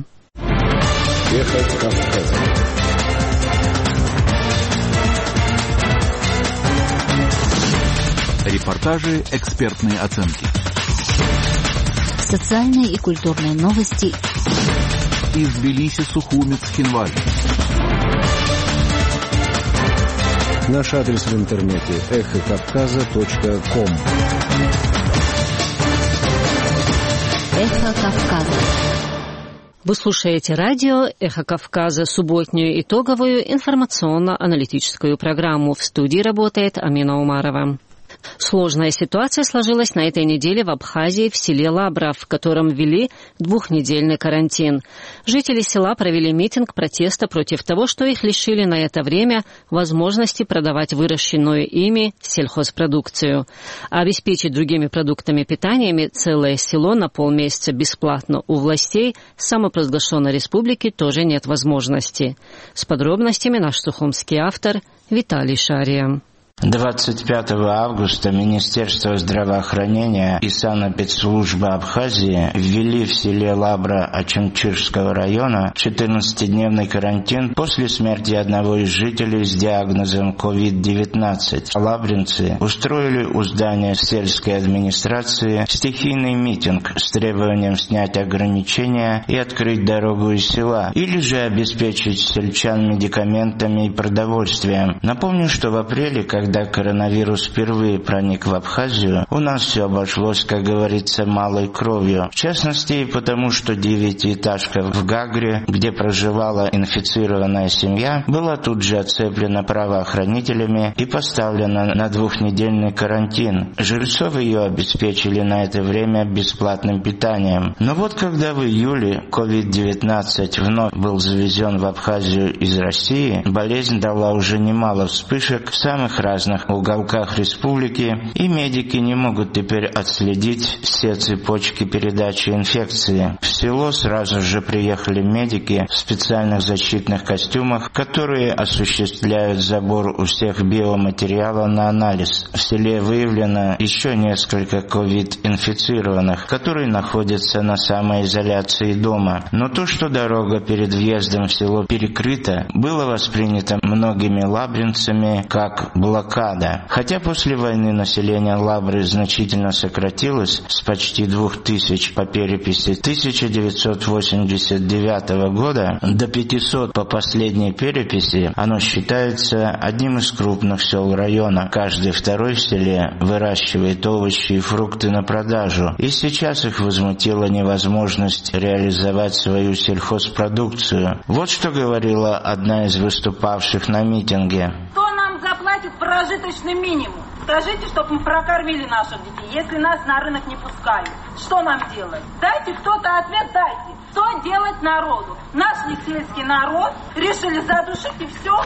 Эхо Кавказа. Репортажи, экспертные оценки. Социальные и культурные новости. Из Тбилиси, Сухуми, Цхинвали. Наш адрес в интернете эхо кавказа точка ком. Эхо Кавказа. Вы слушаете радио «Эхо Кавказа», субботнюю итоговую информационно-аналитическую программу. В студии работает Амина Умарова. Сложная ситуация сложилась на этой неделе в Абхазии в селе Лабра, в котором ввели двухнедельный карантин. Жители села провели митинг протеста против того, что их лишили на это время возможности продавать выращенную ими сельхозпродукцию. А обеспечить другими продуктами питания целое село на полмесяца бесплатно у властей самопровозглашенной республики тоже нет возможности. С подробностями наш сухумский автор Виталий Шария. двадцать пятого августа Министерство здравоохранения и санэпидслужба Абхазии ввели в селе Лабра Ачимчирского района четырнадцатидневный карантин после смерти одного из жителей с диагнозом ковид девятнадцать. Лабринцы устроили у здания сельской администрации стихийный митинг с требованием снять ограничения и открыть дорогу из села, или же обеспечить сельчан медикаментами и продовольствием. Напомню, что в апреле, когда Когда коронавирус впервые проник в Абхазию, у нас все обошлось, как говорится, малой кровью. В частности, и потому, что девятиэтажка в Гагре, где проживала инфицированная семья, была тут же оцеплена правоохранителями и поставлена на двухнедельный карантин. Жильцов ее обеспечили на это время бесплатным питанием. Но вот когда в июле ковид девятнадцать вновь был завезен в Абхазию из России, болезнь дала уже немало вспышек в самых разных разных уголках республики, и медики не могут теперь отследить все цепочки передачи инфекции. В село сразу же приехали медики в специальных защитных костюмах, которые осуществляют забор у всех биоматериала на анализ. В селе выявлено еще несколько ковид-инфицированных, которые находятся на самоизоляции дома. Но то, что дорога перед въездом в село перекрыта, было воспринято многими лабринцами как блокада. Хотя после войны население Лабры значительно сократилось с почти двух тысяч по переписи тысяча девятьсот восемьдесят девятого года до пятисот по последней переписи, оно считается одним из крупных сел района. Каждый второй в селе выращивает овощи и фрукты на продажу, и сейчас их возмутила невозможность реализовать свою сельхозпродукцию. Вот что говорила одна из выступавших на митинге. Заплатит прожиточный минимум. Скажите, чтобы мы прокормили наших детей, если нас на рынок не пускают. Что нам делать? Дайте кто-то ответ, дайте. Что делать народу? Наш не сельский народ решили задушить и все.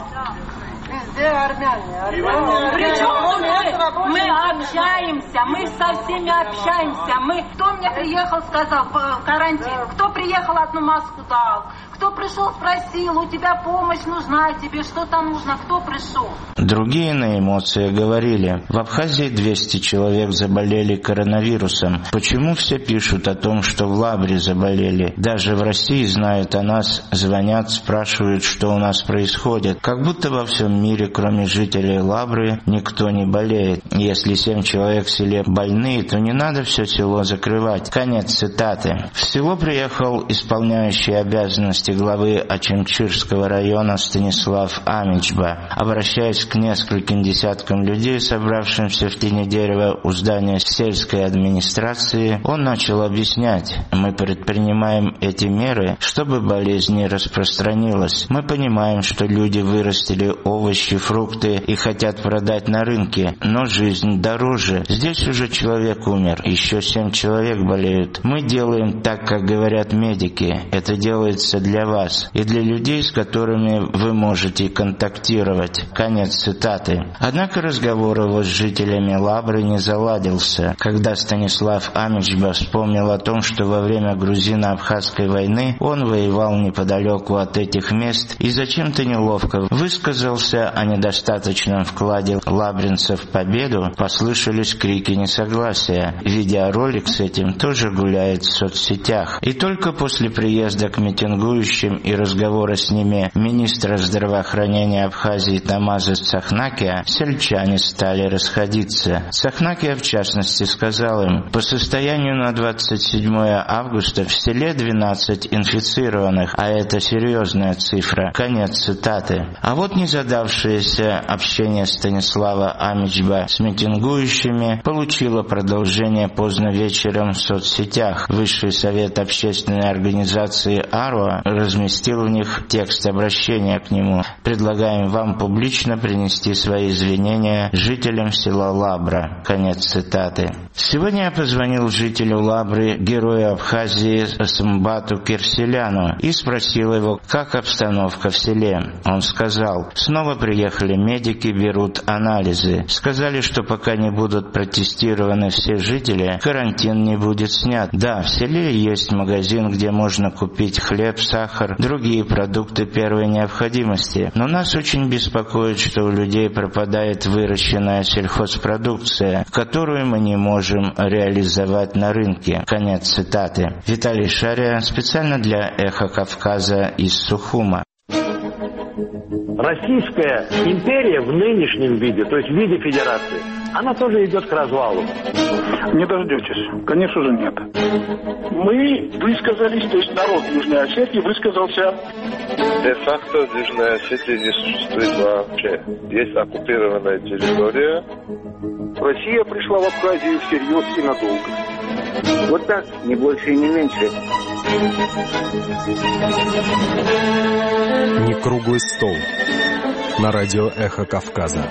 Везде армяне. армяне. Причем мы, мы общаемся, мы со всеми общаемся. Мы, кто мне приехал, сказал, карантин, кто приехал, одну маску дал. Кто пришел, спросил, у тебя помощь нужна, тебе что там нужно, кто пришел? Другие на эмоции говорили, в Абхазии двести человек заболели коронавирусом. Почему все пишут о том, что в Лабре заболели? Даже в России знают о нас, звонят, спрашивают, что у нас происходит. Как будто во всем мире, кроме жителей Лабры, никто не болеет. Если семь человек в селе больные, то не надо все село закрывать. Конец цитаты. В село приехал исполняющий обязанности главы Ачимчирского района Станислав Амичба. Обращаясь к нескольким десяткам людей, собравшимся в тени дерева у здания сельской администрации, он начал объяснять: мы предпринимаем эти меры, чтобы болезнь не распространилась. Мы понимаем, что люди вырастили овощи, фрукты и хотят продать на рынке, но жизнь дороже. Здесь уже человек умер, еще семь человек болеют. Мы делаем так, как говорят медики. Это делается для вас и для людей, с которыми вы можете контактировать. Конец цитаты. Однако разговор его с жителями Лабры не заладился. Когда Станислав Амичба вспомнил о том, что во время грузино-абхазской войны он воевал неподалеку от этих мест и зачем-то неловко высказался о недостаточном вкладе лабринцев в победу, послышались крики несогласия. Видеоролик с этим тоже гуляет в соцсетях. И только после приезда к митингующим и разговора с ними министра здравоохранения Абхазии Тамаза Цахнакия сельчане стали расходиться. Цахнакия, в частности, сказал им: по состоянию на двадцать седьмое августа в селе двенадцать инфицированных, а это серьезная цифра. Конец цитаты. А вот незадавшееся общение Станислава Амичба с митингующими получило продолжение поздно вечером в соцсетях. Высший совет общественной организации АРОА разместил в них текст обращения к нему. Предлагаем вам публично принести свои извинения жителям села Лабра. Конец цитаты. Сегодня я позвонил жителю Лабры, герою Абхазии Самбату Кирселяну, и спросил его, как обстановка в селе. Он сказал: снова приехали медики, берут анализы. Сказали, что пока не не будут протестированы все жители, карантин не будет снят. Да, в селе есть магазин, где можно купить хлеб, сахар, другие продукты первой необходимости. Но нас очень беспокоит, что у людей пропадает выращенная сельхозпродукция, которую мы не можем реализовать на рынке. Конец цитаты. Виталий Шария, специально для «Эхо Кавказа» из Сухума. Российская империя в нынешнем виде, то есть в виде федерации, она тоже идет к развалу. Не дождетесь. Конечно же нет. Мы высказались, то есть народ Южной Осетии высказался. Де-факто Южной Осетии не существует вообще. Есть оккупированная территория. Россия пришла в Абхазию всерьез и надолго. Вот так, не больше и не меньше. Не круглый стол. На радио «Эхо Кавказа».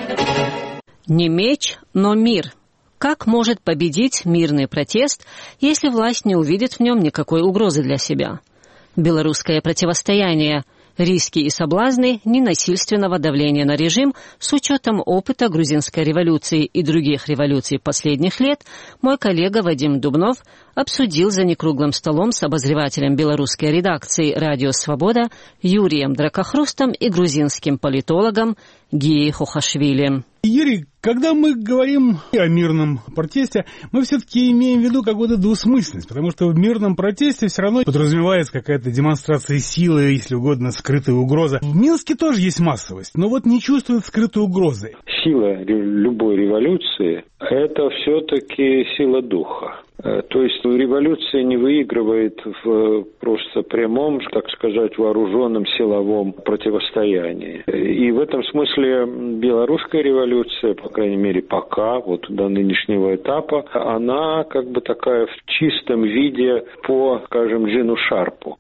Не меч, но мир. Как может победить мирный протест, если власть не увидит в нем никакой угрозы для себя? Белорусское противостояние. Риски и соблазны ненасильственного давления на режим с учетом опыта грузинской революции и других революций последних лет мой коллега Вадим Дубнов обсудил за некруглым столом с обозревателем белорусской редакции «Радио Свобода» Юрием Дракохрустом и грузинским политологом Гией Хохашвили. Юрий, когда мы говорим о мирном протесте, мы все-таки имеем в виду какую-то двусмысленность, потому что в мирном протесте все равно подразумевается какая-то демонстрация силы, если угодно, скрытая угроза. В Минске тоже есть массовость, но вот не чувствуют скрытой угрозы. Сила любой революции – это все-таки сила духа. То есть революция не выигрывает в просто прямом, так сказать, вооруженном силовом противостоянии. И в этом смысле белорусская революция, по крайней мере пока, вот до нынешнего этапа, она как бы такая в чистом виде по, скажем, Джину Шарпу.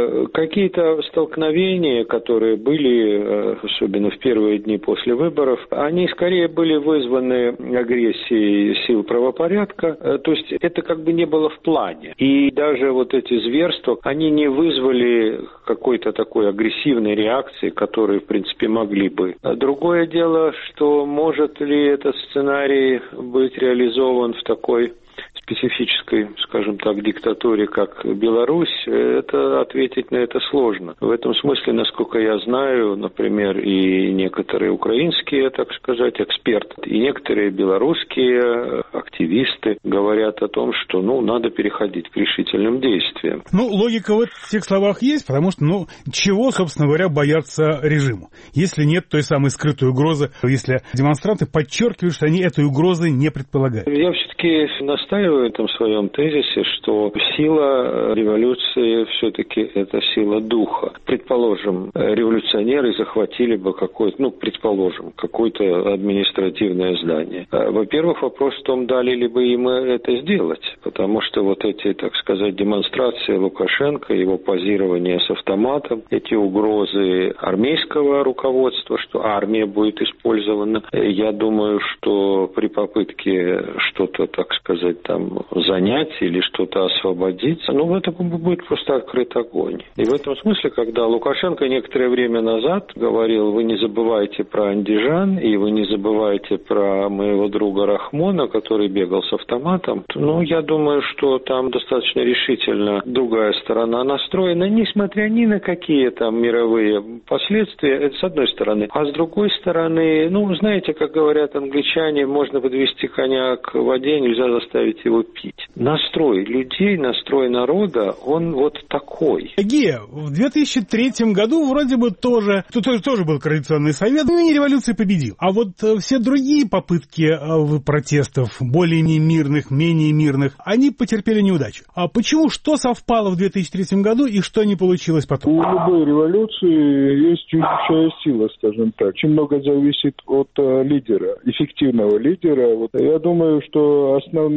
Какие-то столкновения, которые были, особенно в первые дни после выборов, они скорее были вызваны агрессией сил правопорядка. То есть это как бы не было в плане. И даже вот эти зверства, они не вызвали какой-то такой агрессивной реакции, которые, в принципе, могли бы. А другое дело, что может ли этот сценарий быть реализован в такой специфической, скажем так, диктатуре, как Беларусь, это ответить на это сложно. В этом смысле, насколько я знаю, например, и некоторые украинские, так сказать, эксперты, и некоторые белорусские активисты говорят о том, что, ну, надо переходить к решительным действиям. Ну, логика в этих словах есть, потому что, ну, чего, собственно говоря, бояться режиму? Если нет той самой скрытой угрозы, если демонстранты подчеркивают, что они этой угрозы не предполагают. Я все-таки настаиваю в этом своем тезисе, что сила революции все-таки это сила духа. Предположим, революционеры захватили бы какое-то, ну, предположим, какое-то административное здание. Во-первых, вопрос в том, дали ли бы им это сделать, потому что вот эти, так сказать, демонстрации Лукашенко, его позирование с автоматом, эти угрозы армейского руководства, что армия будет использована, я думаю, что при попытке что-то, так сказать, там занять или что-то освободить, ну, это будет просто открыт огонь. И в этом смысле, когда Лукашенко некоторое время назад говорил, вы не забывайте про Андижан, и вы не забывайте про моего друга Рахмона, который бегал с автоматом, ну, я думаю, что там достаточно решительно другая сторона настроена, несмотря ни на какие там мировые последствия, это с одной стороны. А с другой стороны, ну, знаете, как говорят англичане, можно подвести коня к воде, нельзя заставить его пить. Настрой людей, настрой народа, он вот такой. Гия, в две тысячи третьем году вроде бы тоже, тут тоже, тоже был Координационный совет, но не революция победил. А вот все другие попытки протестов, более мирных, менее мирных, они потерпели неудачу. А почему, что совпало в две тысячи третьем году и что не получилось потом? У любой революции есть чужая сила, скажем так. Очень много зависит от лидера, эффективного лидера. Вот я думаю, что основной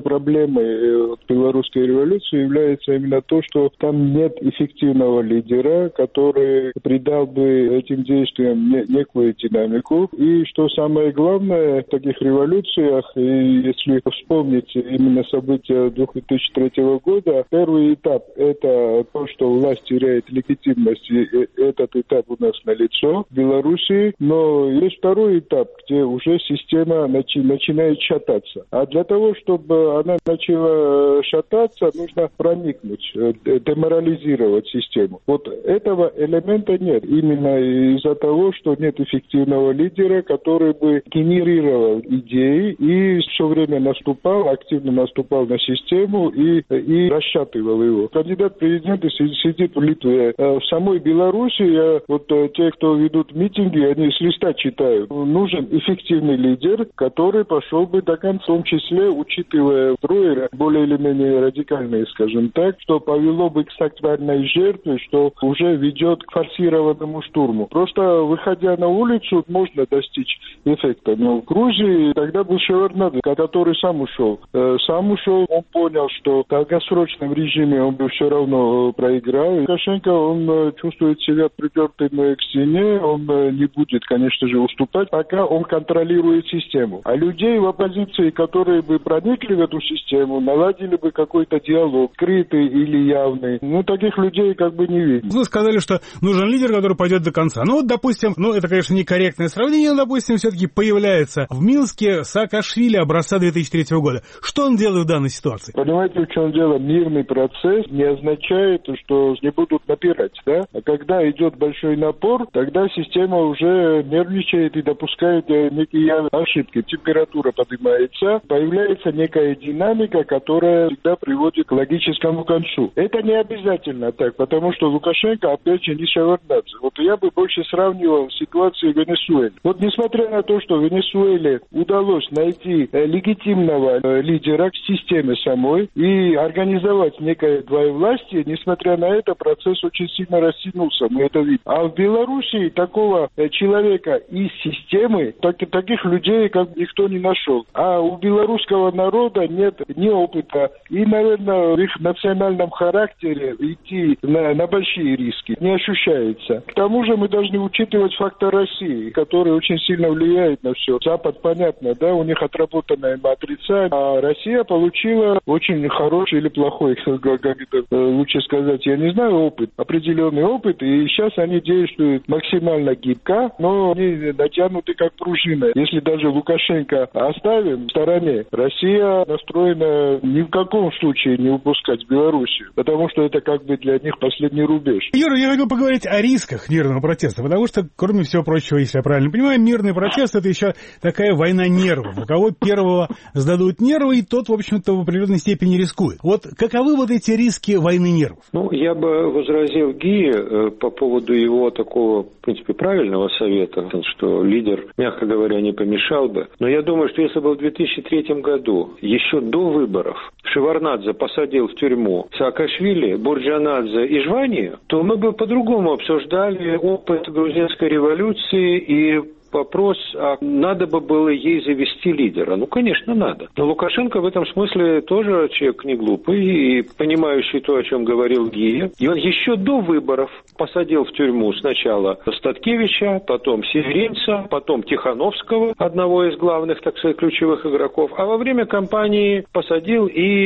проблемой белорусской революции является именно то, что там нет эффективного лидера, который придал бы этим действиям некую динамику. И что самое главное в таких революциях, и если вспомнить именно события две тысячи третьего года, первый этап – это то, что власть теряет легитимность, и этот этап у нас налицо в Беларуси, но есть второй этап, где уже система начи- начинает шататься. А для того, чтобы она начала шататься, нужно проникнуть, деморализировать систему. Вот этого элемента нет. Именно из-за того, что нет эффективного лидера, который бы генерировал идеи и все время наступал, активно наступал на систему и, и расшатывал его. Кандидат в президенты сидит в Литве. В самой Беларуси, я, вот те, кто ведут митинги, они с листа читают. Нужен эффективный лидер, который пошел бы до конца, в том числе, учитывая второе, более или менее радикальные, скажем так, что повело бы к сакральной жертве, что уже ведет к форсированному штурму. Просто выходя на улицу, можно достичь эффекта. Но в Грузии тогда был Шеварднадзе, который сам ушел. Сам ушел, он понял, что в долгосрочном режиме он бы все равно проиграл. Лукашенко, он чувствует себя припертым к стене, он не будет, конечно же, уступать, пока он контролирует систему. А людей в оппозиции, которые бы проникли в эту систему, наладили бы какой-то диалог, скрытый или явный, ну, таких людей как бы не видно. Вы сказали, что нужен лидер, который пойдет до конца. Ну, вот, допустим, ну, это, конечно, некорректное сравнение, но, допустим, все-таки появляется в Минске Саакашвили образца две тысячи третьего года. Что он делает в данной ситуации? Понимаете, в чем дело? Мирный процесс не означает, что не будут напирать, да? А когда идет большой напор, тогда система уже нервничает и допускает некие ошибки. Температура поднимается, появляется некая динамика, которая всегда приводит к логическому концу. Это не обязательно так, потому что Лукашенко, опять же, не Шеварднадзе. Вот я бы больше сравнивал ситуацию в Венесуэле. Вот несмотря на то, что в Венесуэле удалось найти э, легитимного э, лидера к системе самой и организовать некое двоевластие, несмотря на это, процесс очень сильно растянулся, мы это видим. А в Белоруссии такого э, человека из системы, так, таких людей как никто не нашел. А у белорусского народа нет ни опыта и, наверное, в их национальном характере идти на, на большие риски не ощущается. К тому же мы должны учитывать фактор России, который очень сильно влияет на все. Запад, понятно, да, у них отработанная матрица, а Россия получила очень хороший или плохой, как это лучше сказать, я не знаю, опыт, определенный опыт, и сейчас они действуют максимально гибко, но они натянуты как пружина. Если даже Лукашенко оставим в стороне, Россия настроена ни в каком случае не упускать Белоруссию, потому что это как бы для них последний рубеж. Юра, я хотел поговорить о рисках мирного протеста, потому что, кроме всего прочего, если я правильно понимаю, мирный протест — это еще такая война нервов. У кого первого сдадут нервы, и тот, в общем-то, в определенной степени рискует. Вот каковы вот эти риски войны нервов? Ну, я бы возразил Гии по поводу его такого, в принципе, правильного совета, что лидер, мягко говоря, не помешал бы. Но я думаю, что если бы в две тысячи третьем году, еще до выборов, Шеварднадзе посадил в тюрьму Саакашвили, Бурджанадзе и Жванию, то мы бы по-другому обсуждали опыт грузинской революции и вопрос, а надо бы было ей завести лидера? Ну, конечно, надо. Но Лукашенко в этом смысле тоже человек не глупый и понимающий то, о чем говорил Гия. И он еще до выборов посадил в тюрьму сначала Статкевича, потом Северинца, потом Тихановского, одного из главных, так сказать, ключевых игроков, а во время кампании посадил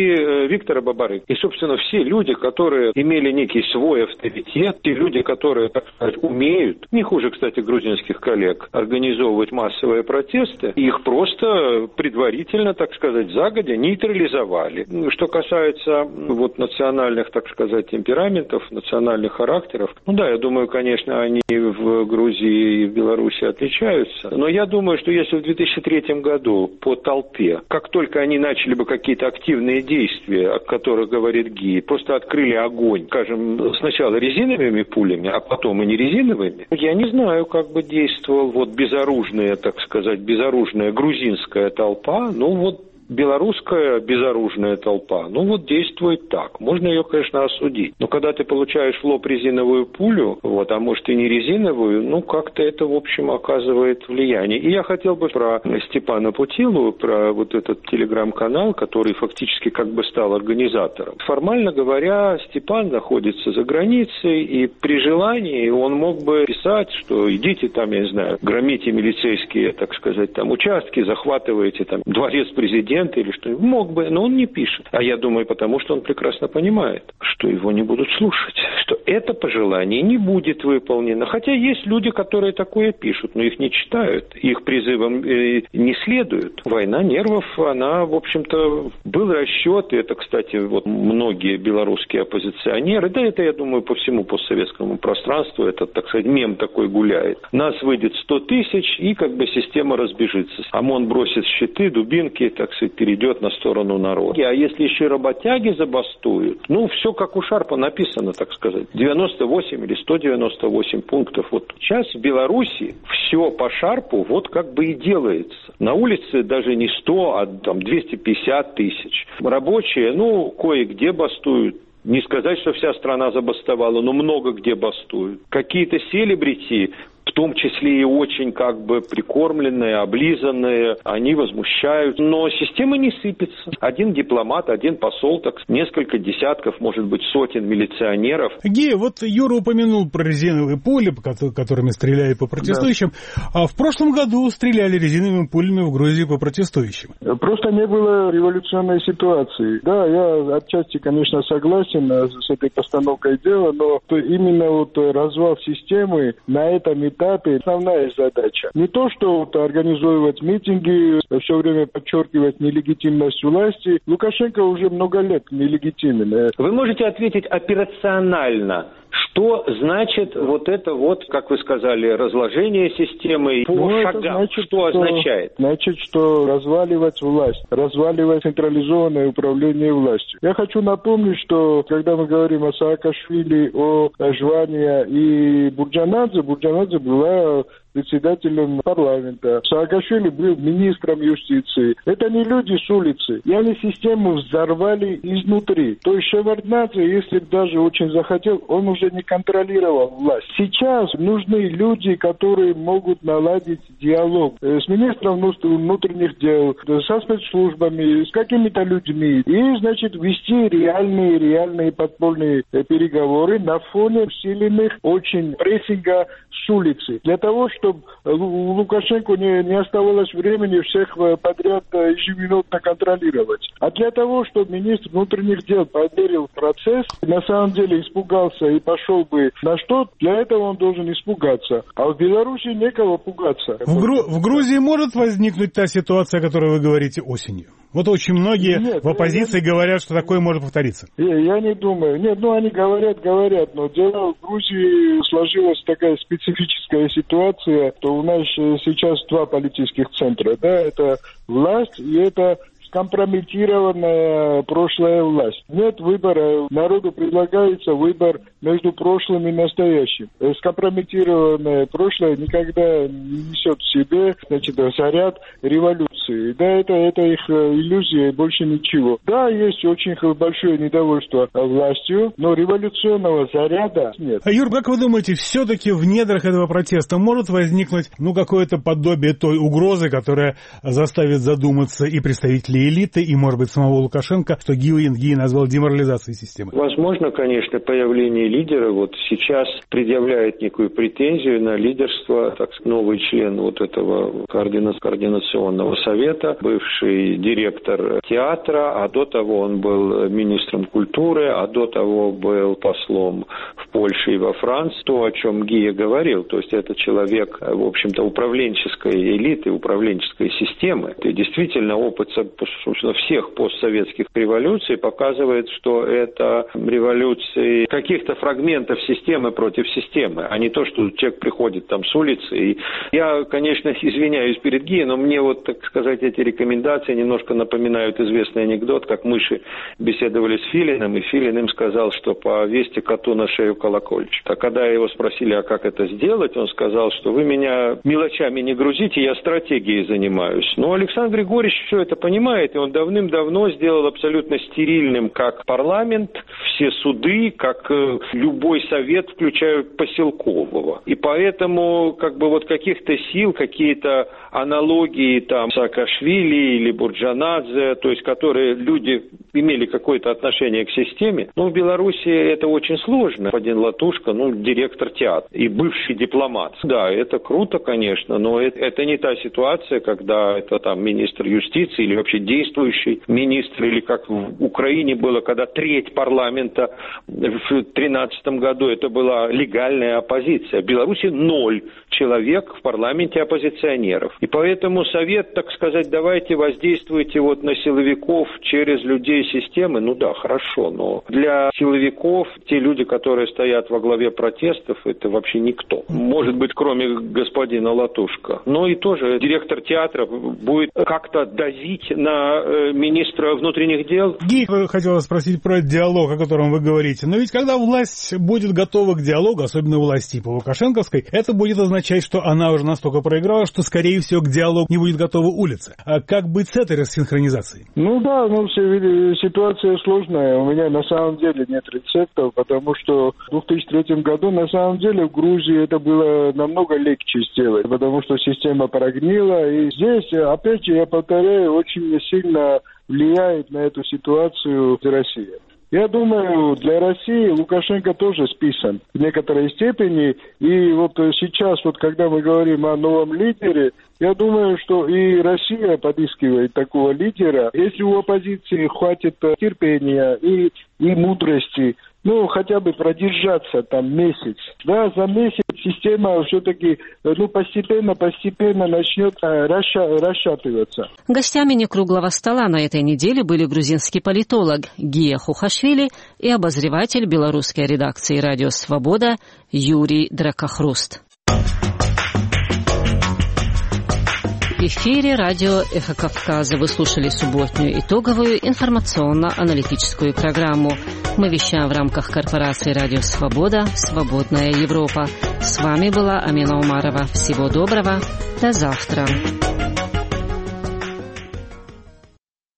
и Виктора Бабарыку. И, собственно, все люди, которые имели некий свой авторитет, те люди, которые, так сказать, умеют, не хуже, кстати, грузинских коллег, организовывать массовые протесты, их просто предварительно, так сказать, загодя нейтрализовали. Что касается вот национальных, так сказать, темпераментов, национальных характеров, ну да, я думаю, конечно, они в Грузии и в Беларуси отличаются, но я думаю, что если в две тысячи третьем году по толпе, как только они начали бы какие-то активные действия, о которых говорит Ги, просто открыли огонь, скажем, сначала резиновыми пулями, а потом и не резиновыми, я не знаю, как бы действовал вот безоружная, так сказать, безоружная грузинская толпа, ну вот белорусская безоружная толпа, ну вот действует так. Можно ее, конечно, осудить. Но когда ты получаешь в лоб резиновую пулю, вот, а может и не резиновую, ну как-то это, в общем, оказывает влияние. И я хотел бы про Степана Путилу, про вот этот телеграм-канал, который фактически как бы стал организатором. Формально говоря, Степан находится за границей, и при желании он мог бы писать, что идите там, я не знаю, громите милицейские, так сказать, там участки, захватываете там дворец президента или что-нибудь. Мог бы, но он не пишет. А я думаю, потому что он прекрасно понимает, что его не будут слушать, что это пожелание не будет выполнено. Хотя есть люди, которые такое пишут, но их не читают, их призывам э, не следуют. Война нервов, она, в общем-то, был расчет, и это, кстати, вот многие белорусские оппозиционеры, да это, я думаю, по всему постсоветскому пространству, это, так сказать, мем такой гуляет. Нас выйдет сто тысяч, и как бы система разбежится. ОМОН бросит щиты, дубинки, так сказать, перейдет на сторону народа. А если еще работяги забастуют, ну, все как у Шарпа написано, так сказать, девяносто восемь или сто девяносто восемь пунктов. Вот сейчас в Беларуси все по Шарпу вот как бы и делается. На улице даже не сто, а там двести пятьдесят тысяч. Рабочие, ну, кое-где бастуют. Не сказать, что вся страна забастовала, но много где бастуют. Какие-то селебрити, в том числе и очень как бы прикормленные, облизанные, они возмущают. Но система не сыпется. Один дипломат, один посол, так несколько десятков, может быть, сотен милиционеров. Гея, вот Юра упомянул про резиновые пули, которыми стреляли по протестующим. Да. А в прошлом году стреляли резиновыми пулями в Грузии по протестующим. Просто не было революционной ситуации. Да, я отчасти, конечно, согласен с этой постановкой дела, но именно вот развал системы на этом этапе этапе основная задача. Не то, что вот, организовывать митинги, все время подчеркивать нелегитимность власти. Лукашенко уже много лет нелегитимен. Вы можете ответить операционально. Что значит вот это вот, как вы сказали, разложение системы по ну, шагам? Значит, что, что означает? Значит, что разваливать власть, разваливать централизованное управление властью. Я хочу напомнить, что когда мы говорим о Саакашвили, о Жване и Бурджанадзе, Бурджанадзе была председателем парламента. Саакашвили был министром юстиции. Это не люди с улицы. И они систему взорвали изнутри. То есть Шеварднадзе, если даже очень захотел, он уже не контролировал власть. Сейчас нужны люди, которые могут наладить диалог с министром внутренних дел, со спецслужбами, с какими-то людьми. И, значит, вести реальные, реальные подпольные переговоры на фоне усиленных очень прессинга с улицы. Для того, чтобы у Лукашенко не, не оставалось времени всех подряд ежеминутно контролировать. А для того, чтобы министр внутренних дел поверил в процесс, на самом деле испугался и пошел бы на что, для этого он должен испугаться. А в Беларуси некого пугаться. В, Гру- в Грузии может возникнуть та ситуация, о которой вы говорите осенью? Вот очень многие Нет, в оппозиции я... говорят, что такое может повториться. Я, я не думаю. Нет, ну они говорят, говорят, но дело в Грузии сложилась такая специфическая ситуация, что у нас сейчас два политических центра, да, это власть и это скомпрометированная прошлая власть. Нет выбора. Народу предлагается выбор между прошлым и настоящим. Скомпрометированное прошлое никогда не несет в себе, значит, заряд революции. Да, это, это их иллюзия и больше ничего. Да, есть очень большое недовольство властью, но революционного заряда нет. А, Юр, как вы думаете, все-таки в недрах этого протеста может возникнуть, ну, какое-то подобие той угрозы, которая заставит задуматься и представителей элиты, и, может быть, самого Лукашенко, что Гио Янгий назвал деморализацией системы? Возможно, конечно, появление лидера вот сейчас предъявляет некую претензию на лидерство, так сказать, новый член вот этого координа... координационного совета, бывший директор театра, а до того он был министром культуры, а до того был послом в Польше и во Франции. То, о чем Гия говорил, то есть это человек, в общем-то, управленческой элиты, управленческой системы. И действительно опыт, собственно, всех постсоветских революций показывает, что это революции каких-то фрагментов системы против системы, а не то, что человек приходит там с улицы. И я, конечно, извиняюсь перед Гией, но мне вот, так сказать, эти рекомендации немножко напоминают известный анекдот, как мыши беседовали с Филиным, и Филин им сказал, что повесьте коту на шею колокольчик. А когда его спросили, а как это сделать, он сказал, что вы меня мелочами не грузите, я стратегией занимаюсь. Но Александр Григорьевич все это понимает, понимает, и он давным-давно сделал абсолютно стерильным как парламент, все суды, как любой совет, включая Поселкового. И поэтому как бы вот каких-то сил, какие-то аналогии там Саакашвили или Бурджанадзе, то есть которые люди имели какое-то отношение к системе, но в Беларуси это очень сложно. Господин Латушко, ну, директор театра и бывший дипломат. Да, это круто, конечно, но это, это не та ситуация, когда это там министр юстиции или вообще действующий министр, или как в Украине было, когда треть парламента в две тысячи тринадцатом году это была легальная оппозиция. В Беларуси ноль человек в парламенте оппозиционеров. И поэтому совет, так сказать, давайте воздействуйте вот на силовиков через людей системы, ну да, хорошо, но для силовиков те люди, которые стоят во главе протестов, это вообще никто. Может быть, кроме господина Латушко. Но и тоже директор театра будет как-то давить на э, министра внутренних дел. Ги, хотела спросить про диалог, о котором вы говорите. Но ведь когда власть будет готова к диалогу, особенно власть типа Лукашенковской, это будет означать, что она уже настолько проиграла, что, скорее всего, к диалогу не будет готова улица. А как быть с этой рассинхронизацией? Ну да, ну ситуация сложная. У меня на самом деле нет рецептов, потому что в две тысячи третьем году на самом деле в Грузии это было намного легче сделать, потому что система прогнила. И здесь, опять же, я повторяю, очень сильно влияет на эту ситуацию Россия. Я думаю, для России Лукашенко тоже списан в некоторой степени. И вот сейчас, вот когда мы говорим о новом лидере, я думаю, что и Россия подыскивает такого лидера. Если у оппозиции хватит терпения и, и мудрости, ну, хотя бы продержаться там месяц. Да, за месяц система все-таки, ну, постепенно-постепенно начнет расша- расшатываться. Гостями некруглого стола на этой неделе были грузинский политолог Гия Хухашвили и обозреватель белорусской редакции «Радио Свобода» Юрий Дракохруст. В эфире радио «Эхо Кавказа». Вы слушали субботнюю итоговую информационно-аналитическую программу. Мы вещаем в рамках корпорации «Радио Свобода. Свободная Европа». С вами была Амина Умарова. Всего доброго. До завтра.